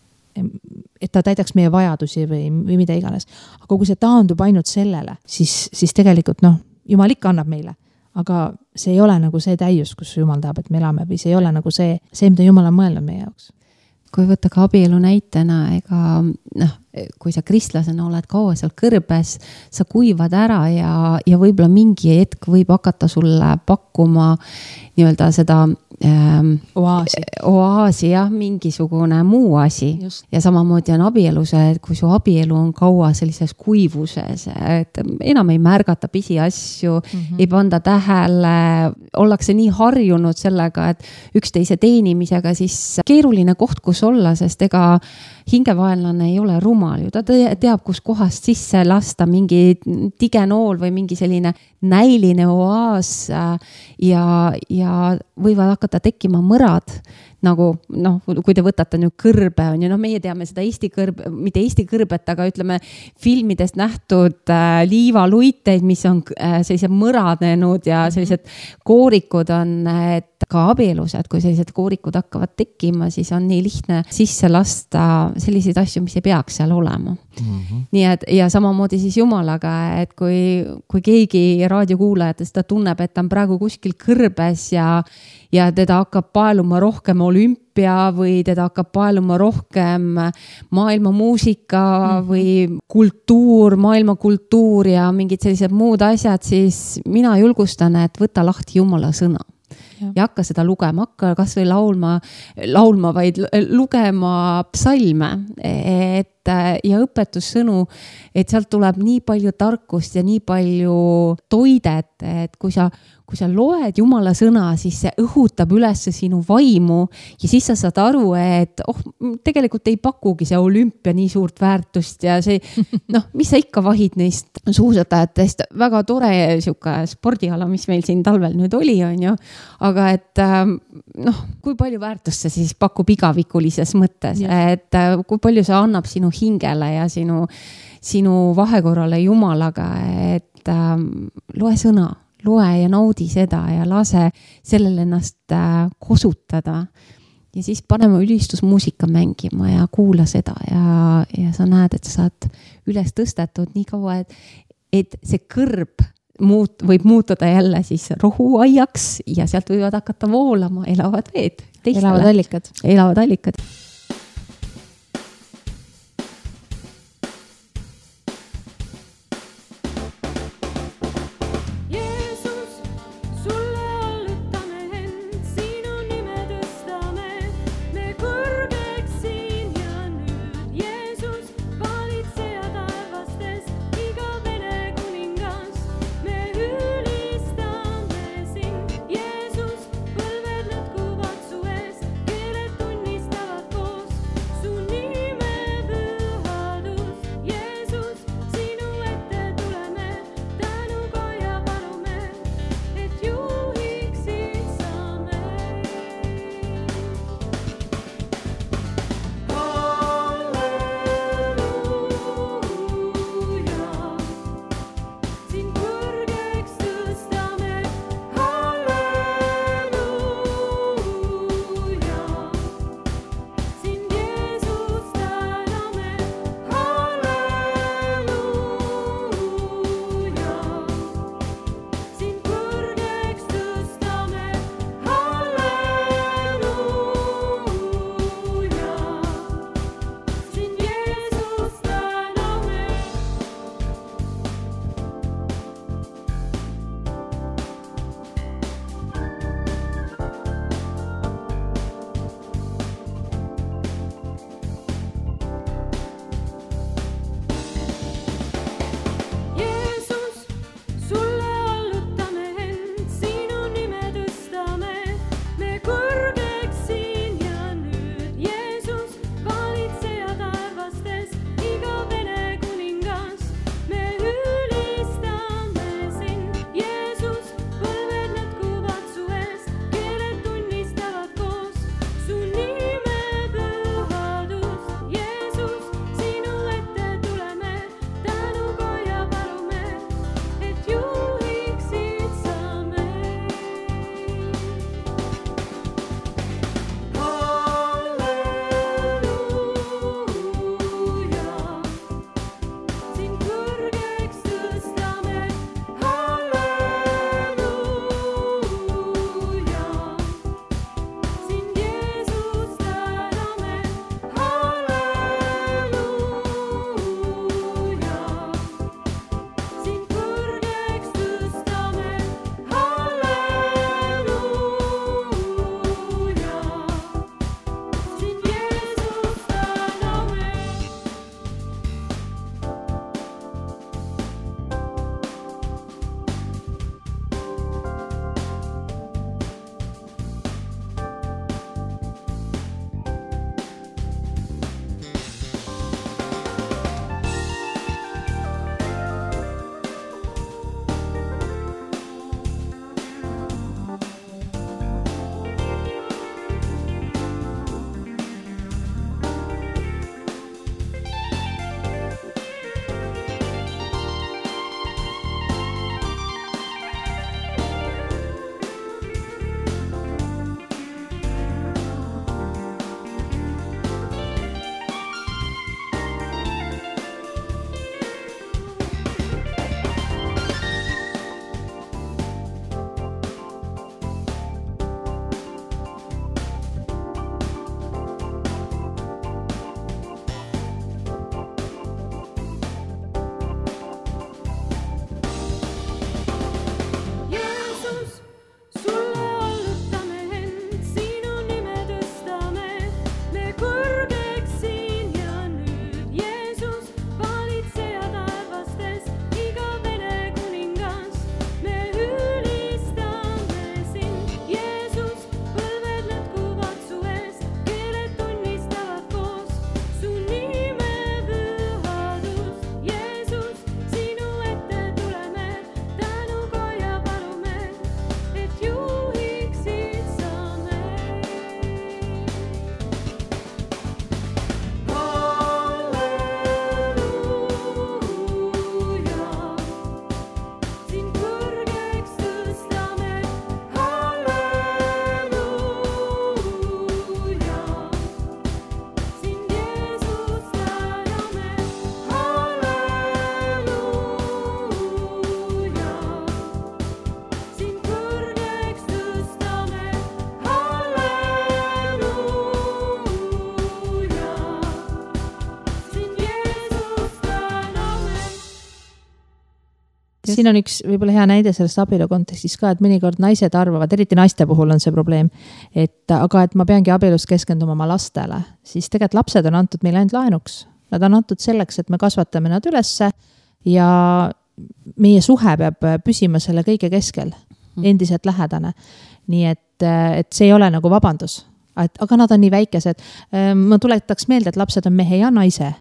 et ta täidaks meie vajadusi või, või mida iganes. Aga kui see taandub ainult sellele, siis, siis tegelikult noh, Jumal ikka annab meile. Aga see ei ole nagu see täius, kus Jumal tahab, et me elame või see ei ole nagu see, see mida Jumal on mõelnud meie jaoks. Kui võtta ka abielu näitena, ega noh, kui sa kristlasena oled kaua seal kõrbes, sa kuivad ära ja, ja võib-olla mingi hetk võib hakata sulle pakkuma nii-öelda seda ähm, oaasi, oaasi jah, mingisugune muu asi. Just. Ja samamoodi on abielus, et kui su abielu on kaua sellises kuivuses, et enam ei märgata pisiasju, mm-hmm. ei panda tähele, ollakse nii harjunud sellega, et üksteise teenimisega siis keeruline koht, kus olla, sest ega hingevaenlane ei ole rumal ju, ta teab, kus kohast sisse lasta mingi tigenool või mingi selline näiline oaas ja, ja võivad hakata tekkima mõrad, nagu noh, kui te võtate nüüd kõrbe, on ju, noh, meie teame seda Eesti kõrbe, mitte Eesti kõrbet, aga ütleme filmidest nähtud äh, liivaluiteid, mis on äh, sellised mõranenud ja sellised koorikud on, et ka abielus, et kui sellised koorikud hakkavad tekkima, siis on nii lihtne sisse lasta selliseid asju, mis ei peaks seal olema. Mm-hmm. Nii et, ja samamoodi siis Jumalaga, et kui, kui keegi raadiokuulajatest ta tunneb, et ta on praegu kuskil kõrbes ja, ja teda hakkab paeluma rohkem olümpia või teda hakkab paeluma rohkem maailma muusika mm-hmm. või kultuur, maailma kultuur ja mingid sellised muud asjad, siis mina julgustan, et võta lahti Jumala sõna. Ja hakka seda lugema, hakka kas või laulma, laulma, vaid lugema psalme, et, ja õpetussõnu, et sealt tuleb nii palju tarkust ja nii palju toidet, et kui sa, kui sa loed Jumala sõna, siis see õhutab üles sinu vaimu ja siis sa saad aru, et oh, tegelikult ei pakugi see olümpia nii suurt väärtust ja see, noh, mis sa ikka vahid neist suusatajatest, väga tore siuke spordiala, mis meil siin talvel nüüd oli, on ju, aga et noh, kui palju väärtust see siis pakub igavikulises mõttes, yes. Et kui palju see annab sinu hingele ja sinu, sinu vahekorrale Jumalaga, et ähm, loe sõna, loe ja naudi seda ja lase sellele ennast äh, kosutada. ja siis paneme ülistusmuusika mängima ja kuula seda ja, ja sa näed, et sa saad üles tõstetud nii kaua, et, et see kõrb muut, võib muutuda jälle siis rohuaiaks ja sealt võivad hakata voolama elavad veed. Teistele. Elavad allikad. Elavad allikad. Jeesus, põlved lõtkuvad su ees, keeled tunnistavad koos. siin on üks võib-olla hea näide sellest abielu kontekstis ka, et mõnikord naised arvavad, eriti naiste puhul on see probleem, et aga et ma peangi abielus keskenduma oma lastele, siis tegelikult lapsed on antud meile ainult laenuks. Nad on antud selleks, et me kasvatame nad ülesse ja meie suhe peab püsima selle kõige keskel, endiselt lähedane. Nii et, et see ei ole nagu vabandus, et, aga nad on nii väikesed. Ma tuletaks meelde, et lapsed on mehe ja naise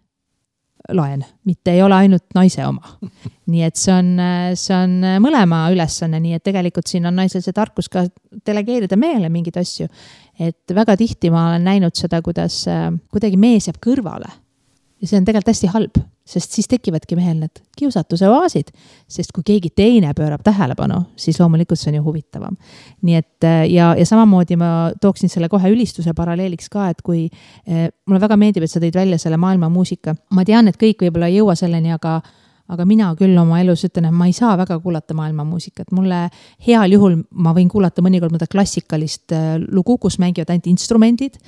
laen, mitte ei ole ainult naise oma. Nii et see on, see on mõlema ülesanne, nii et tegelikult siin on naisel see tarkus ka delegeerida meele mingid asju. Et väga tihti ma olen näinud seda, kuidas kuidagi mees jääb kõrvale. Ja see on tegelikult hästi halb, sest siis tekivadki mehel need kiusatuse vaasid, sest kui keegi teine pöörab tähelepanu, siis loomulikult see on ju huvitavam. Nii et ja, ja samamoodi ma tooksin selle kohe ülistuse paralleeliks ka, et kui eh, mulle väga meeldib, et sa tõid välja selle maailma muusika. Ma tean, et kõik võib-olla ei jõua selleni, aga, aga mina küll oma elus ütlen, et ma ei saa väga kuulata maailma muusikat. Mulle heal juhul ma võin kuulata mõnikord mõnda klassikalist lugu, kus mängivad ainult instrumendid,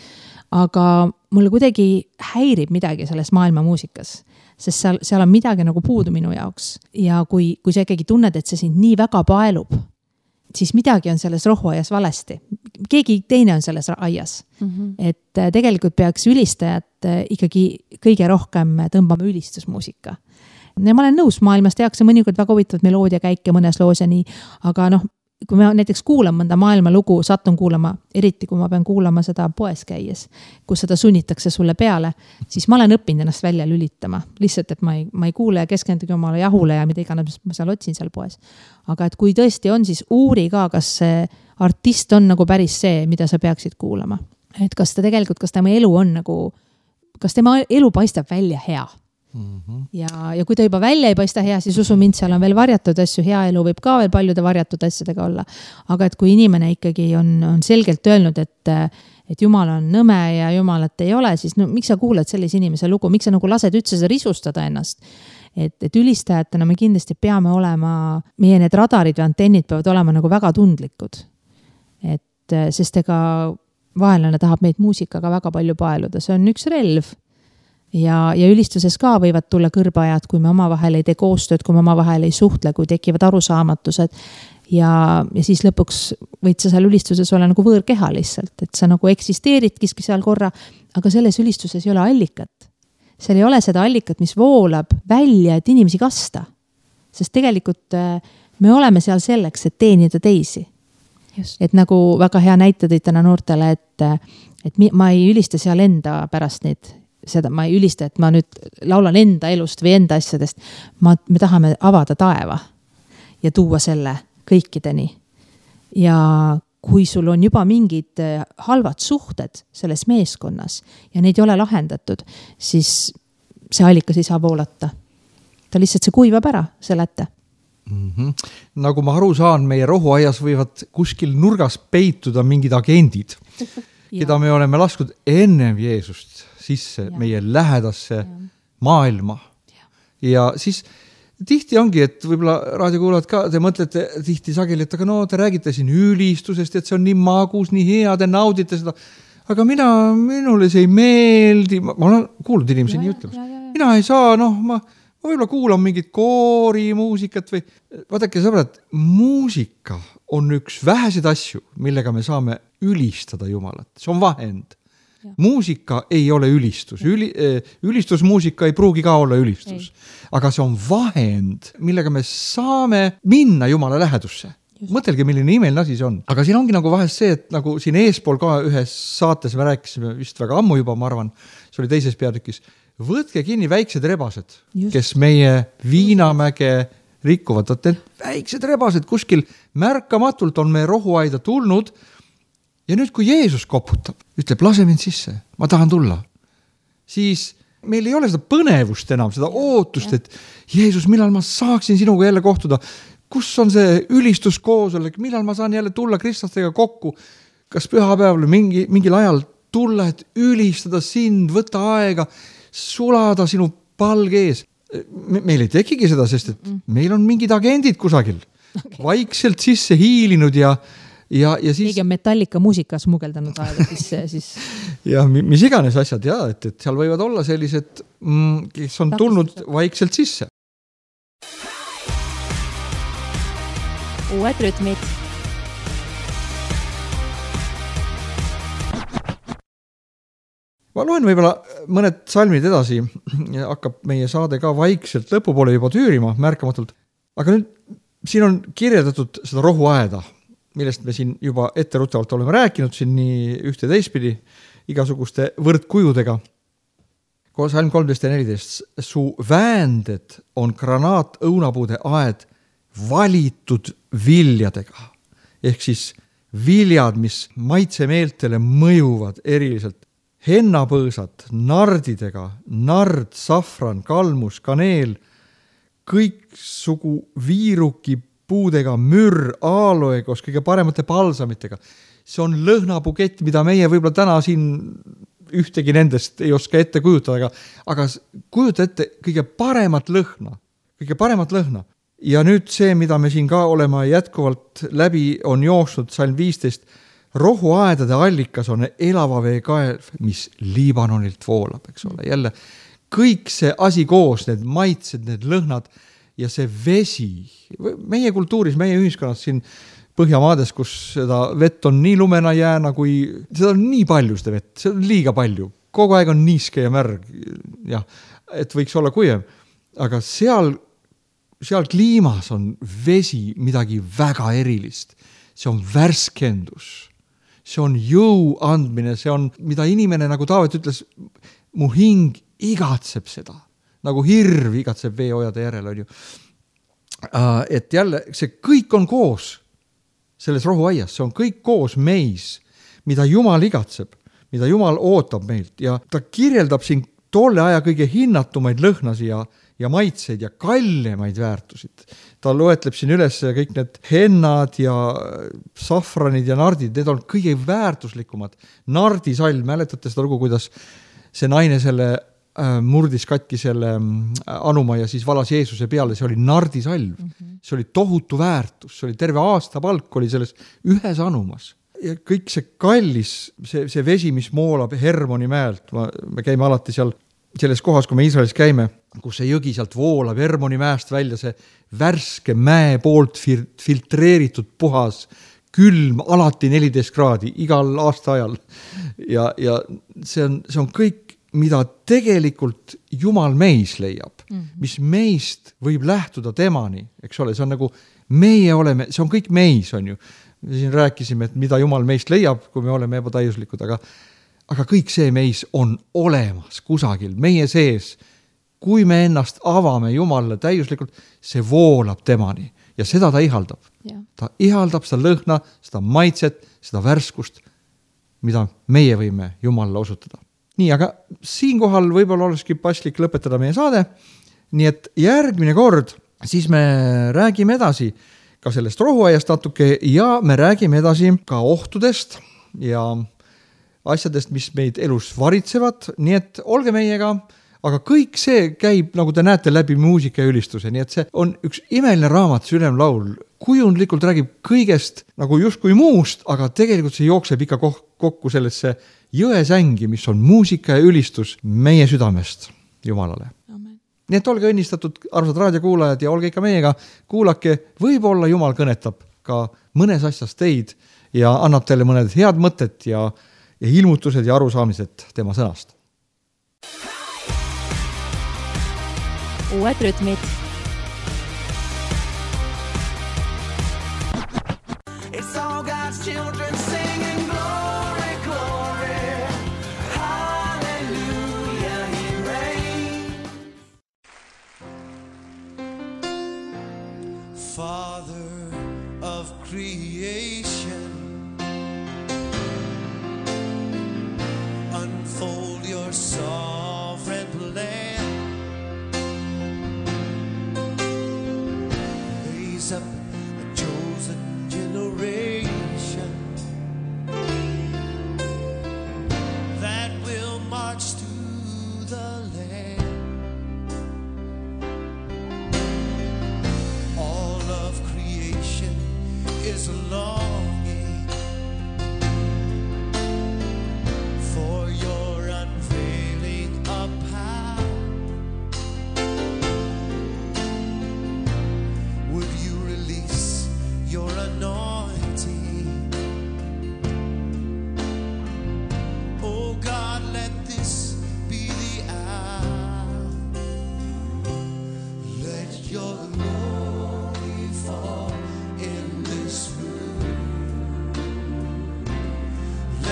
aga mulle kuidagi häirib midagi selles maailma muusikas, sest seal, seal on midagi nagu puudu minu jaoks. Ja kui, kui sa ikkagi tunned, et see sind nii väga paelub, siis midagi on selles rohuaias valesti. Keegi teine on selles aias. Mm-hmm. Et tegelikult peaks ülistajad ikkagi kõige rohkem tõmbama ülistusmuusika. Ja ma olen nõus, maailmas tehakse mõnikord väga huvitavad meloodia käike mõnes loos ja nii, aga noh, kui ma näiteks kuulan mõnda maailma lugu, satun kuulama, eriti kui ma pean kuulama seda poes käies, kus seda sunnitakse sulle peale, siis ma olen õppinud ennast välja lülitama. Lihtsalt, et ma ei, ma ei kuule ja keskendugi omale jahule ja mida iganes ma seal otsin seal poes. Aga et kui tõesti on, siis uuri ka, kas see artist on nagu päris see, mida sa peaksid kuulama. Et kas ta tegelikult, kas tema elu on nagu, kas tema elu paistab välja hea. Mm-hmm. Ja, ja kui ta juba välja ei paista hea, siis usu mind, seal on veel varjatud asju, hea elu võib ka veel paljude varjatud asjadega olla. Aga et kui inimene ikkagi on, on selgelt öelnud, et, et Jumal on nõme ja Jumalat ei ole, siis no, miks sa kuuled sellise inimese lugu, miks sa nagu lased üldse seda risustada ennast? Et, et ülistajatena me kindlasti peame olema, meie need radarid või antennid peavad olema nagu väga tundlikud. Et, sest ega vaenlane tahab meid muusikaga väga palju paeluda, see on üks relv. Ja, ja ülistuses ka võivad tulla kõrbeajad, kui me omavahel ei tee koostööd, kui me omavahel ei suhtle, kui tekivad arusaamatused ja, ja siis lõpuks võid sa seal ülistuses olla nagu võõrkeha lihtsalt, et sa nagu eksisteeridki seal korra, aga selles ülistuses ei ole allikat. Seal ei ole seda allikat, mis voolab välja, et inimesi kasta. Sest tegelikult me oleme seal selleks, et teenida teisi. Just. Et nagu väga hea näite tõid täna noortele, et, et ma ei ülista seal enda pärast neid seda ma ei ülista, et ma nüüd laulan enda elust või enda asjadest. Ma, me tahame avada taeva ja tuua selle kõikideni. Ja kui sul on juba mingid halvad suhted selles meeskonnas ja neid ei ole lahendatud, siis see allikas ei saa voolata. Ta lihtsalt see kuivab ära selle ette. Mm-hmm. Nagu ma aru saan, meie rohuaias võivad kuskil nurgas peituda mingid agendid, keda me oleme lasknud ennem Jeesust sisse ja. Meie lähedasse ja. Maailma. Ja. ja siis tihti ongi, et võib-olla raadiokuulajad ka, te mõtlete tihti sageli, et aga no te räägite siin ülistusest, et see on nii magus, nii hea, te naudite seda. Aga mina, minule see ei meeldi, ma, ma olen kuulnud inimesi ja, nii ütlemas. Ja, ja, ja. Mina ei saa, noh, ma, ma võib-olla kuulan mingit koorimuusikat või vaadake sõbrad, muusika on üks väheseid asju, millega me saame ülistada Jumalat. See on vahend. Ja. Muusika ei ole ülistus. Üli, ülistusmuusika ei pruugi ka olla ülistus. Ei. Aga see on vahend, millega me saame minna Jumala lähedusse. Just. Mõtelge, milline imeline asi see on. Aga siin ongi nagu vahest see, et nagu siin eespool ka ühes saates me rääkisime vist väga ammu juba, ma arvan, see oli teises peatükis. Võtke kinni väiksed rebased, Just. Kes meie Viinamäge rikuvad. Need väiksed rebased kuskil märkamatult on meie rohuaida tulnud. Ja nüüd, kui Jeesus koputab, ütleb, lase mind sisse, ma tahan tulla. Siis meil ei ole seda põnevust enam, seda ootust, et Jeesus, millal ma saaksin sinuga jälle kohtuda? Kus on see ülistuskoosolek? Millal ma saan jälle tulla kristlastega kokku? Kas pühapäeval mingi, mingil ajal tulla, et ülistada sind, võtta aega, sulada sinu palg ees? Meil ei tekigi seda, sest et meil on mingid agendid kusagil. Okay. Vaikselt sisse hiilinud ja Ja, ja siis... Keegi on metallika muusika smugeldanud aega, siis... siis... ja mis iganes asjad, ja, et, et seal võivad olla sellised, mm, kes on tulnud vaikselt sisse. uued rütmid. Ma loen võib-olla mõned salmid edasi ja hakkab meie saade ka vaikselt lõpupoole juba tüürima märkamatult. Aga nüüd siin on kirjeldatud seda rohuaeda, millest me siin juba etteruttavalt oleme rääkinud siin nii ühte teistpidi igasuguste võrdkujudega. Salm kolmteist ja neliteist. Su väänded on granaat õunapuude aed valitud viljadega. Ehk siis viljad, mis maitsemeeltele mõjuvad eriliselt. Hennapõõsad, nardidega, nard, safran, kalmus, kaneel, kõiksugu viiruki puudega, mürr, aaloe koos kõige paremate palsamitega. See on lõhnapukett, mida meie võib-olla täna siin ühtegi nendest ei oska ette kujutada, aga, aga kujuta ette kõige paremat lõhna, kõige paremat lõhna. Ja nüüd see, mida me siin ka olema jätkuvalt läbi on jooksnud, salm viisteist, rohuaedade allikas on elava vee kaev, mis Liibanonilt voolab, eks ole. Jälle kõik see asi koos, need maitsed, need lõhnad ja see vesi. Meie kultuuris, meie ühiskonnas siin Põhjamaades, kus seda vett on nii lumena jääna, kui seda on nii palju seda vett, see on liiga palju. Kogu aeg on niiske ja märg, jah, et võiks olla kuiv. Aga seal, seal kliimas on vesi midagi väga erilist. See on värskendus. See on jõu andmine, see on, mida inimene, nagu Taavet ütles, mu hing igatseb seda, nagu hirv igatseb veeojade järel, on ju. Et jälle, see kõik on koos selles rohuaias, see on kõik koos meis, mida Jumal igatseb, mida Jumal ootab meilt ja ta kirjeldab siin tolle aja kõige hinnatumaid lõhnasi ja ja maitseid ja kallemaid väärtusid. Ta loetleb siin üles kõik need hennad ja safranid ja nardid, need on kõige väärtuslikumad. Nardisalm, mäletate seda lugu, kuidas see naine selle äh, murdis katki selle äh, anuma ja siis valas Jeesuse peale, see oli nardisalm. Mm-hmm. See oli tohutu väärtus, see oli terve aasta palk, oli selles ühes anumas. Ja kõik see kallis, see, see vesi, mis moolab Hermoni mäelt, ma, me käime alati seal selles kohas, kui me Iisraelis käime, kus see jõgi sealt voolab Hermoni mäest välja, see värske mäe poolt filtreeritud puhas, külm, alati neliteist kraadi, igal aasta ajal. Ja, ja see on, see on kõik, mida tegelikult Jumal meis leiab, mm-hmm. mis meist võib lähtuda temani, eks ole, see on nagu meie oleme, see on kõik meis, on ju. Me siin rääkisime, et mida Jumal meist leiab, kui me oleme ebatäiuslikud, aga aga kõik see meis on olemas kusagil, meie sees. Kui me ennast avame Jumalale täiuslikult, see voolab temani ja seda ta ihaldab. Ja. Ta ihaldab seda lõhna, seda maitset, seda värskust, mida meie võime Jumalale osutada. Nii, aga siinkohal võib-olla olekski paslik lõpetada meie saade. Nii et järgmine kord, siis me räägime edasi ka sellest rohuaiast natuke ja me räägime edasi ka ohtudest ja asjadest, mis meid elus varitsevad, nii et olge meiega, aga kõik see käib, nagu te näete, läbi muusika ja ülistuse, nii et see on üks imeline raamat, Sülemlaul, kujundlikult räägib kõigest nagu justkui muust, aga tegelikult see jookseb ikka kokku sellesse jõesängi, mis on muusika ja ülistus meie südamest Jumalale. Amen. Nii et olge õnnistatud, armsad raadiokuulajad ja olge ikka meiega, kuulake, võib-olla Jumal kõnetab ka mõnes asjas teid ja annab teile mõned head mõtted ja ja ilmutused ja arusaamised tema sõnast. Uued rütmid. It's all God's children singing glory, glory, hallelujah, he reigns. Father of creation, unfold your sovereign plan.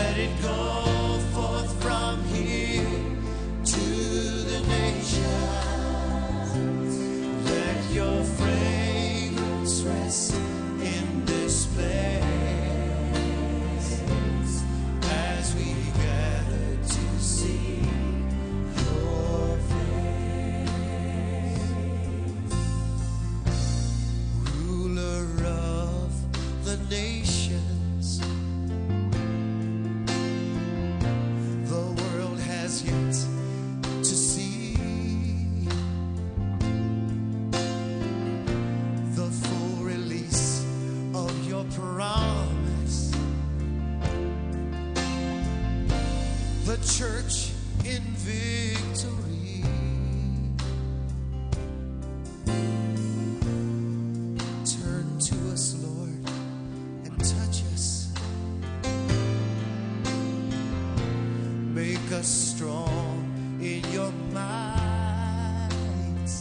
Let it go forth from here to the nations. Let your fragrance rest in this place as we gather to see your face. Ruler of the nations, the world has yet to see the full release of your promise. The church in victory. Turn to us, Lord, and touch us. Make us strong in your might.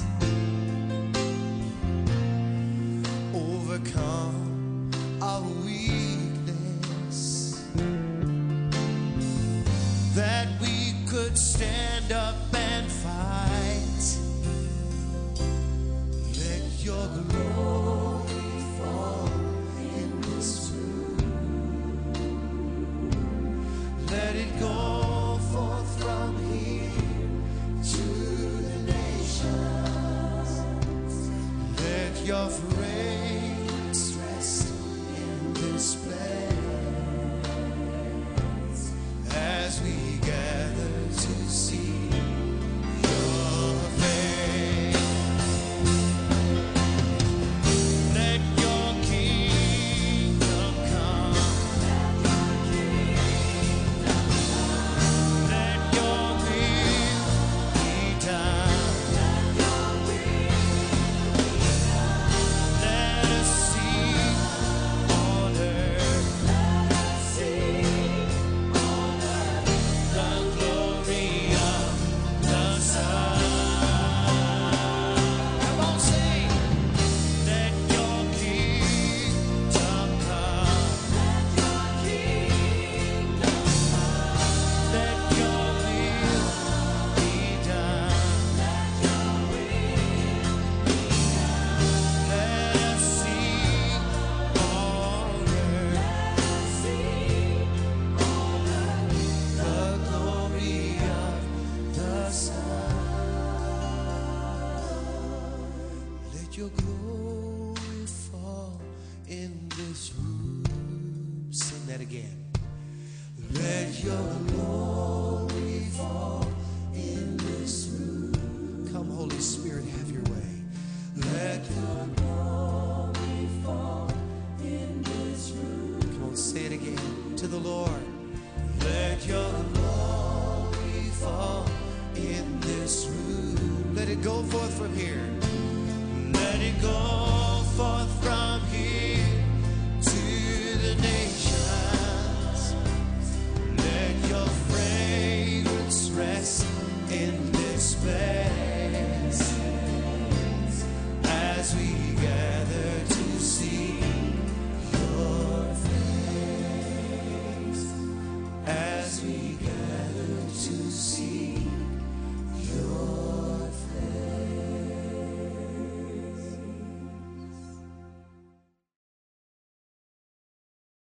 Overcome our weakness, that we could stand up and fight. Let your glory fall in this room. Let it go forth from here to the nations. Let your fragrance rest in this place as we gather to see your face. Let your kingdom come. Let your will be done. Let us see on earth the glory of the Son. Come on, sing. Let your kingdom come. Let your will be done. Let us see on earth the glory of the Son. Let your glory fall in this room. Sing that again. Let your glory fall in this room. Come, Holy Spirit, have your way. Let your glory fall in this room. Come on, say it again to the Lord. Let your glory fall in this room. Let it go forth from here. Let it go forth from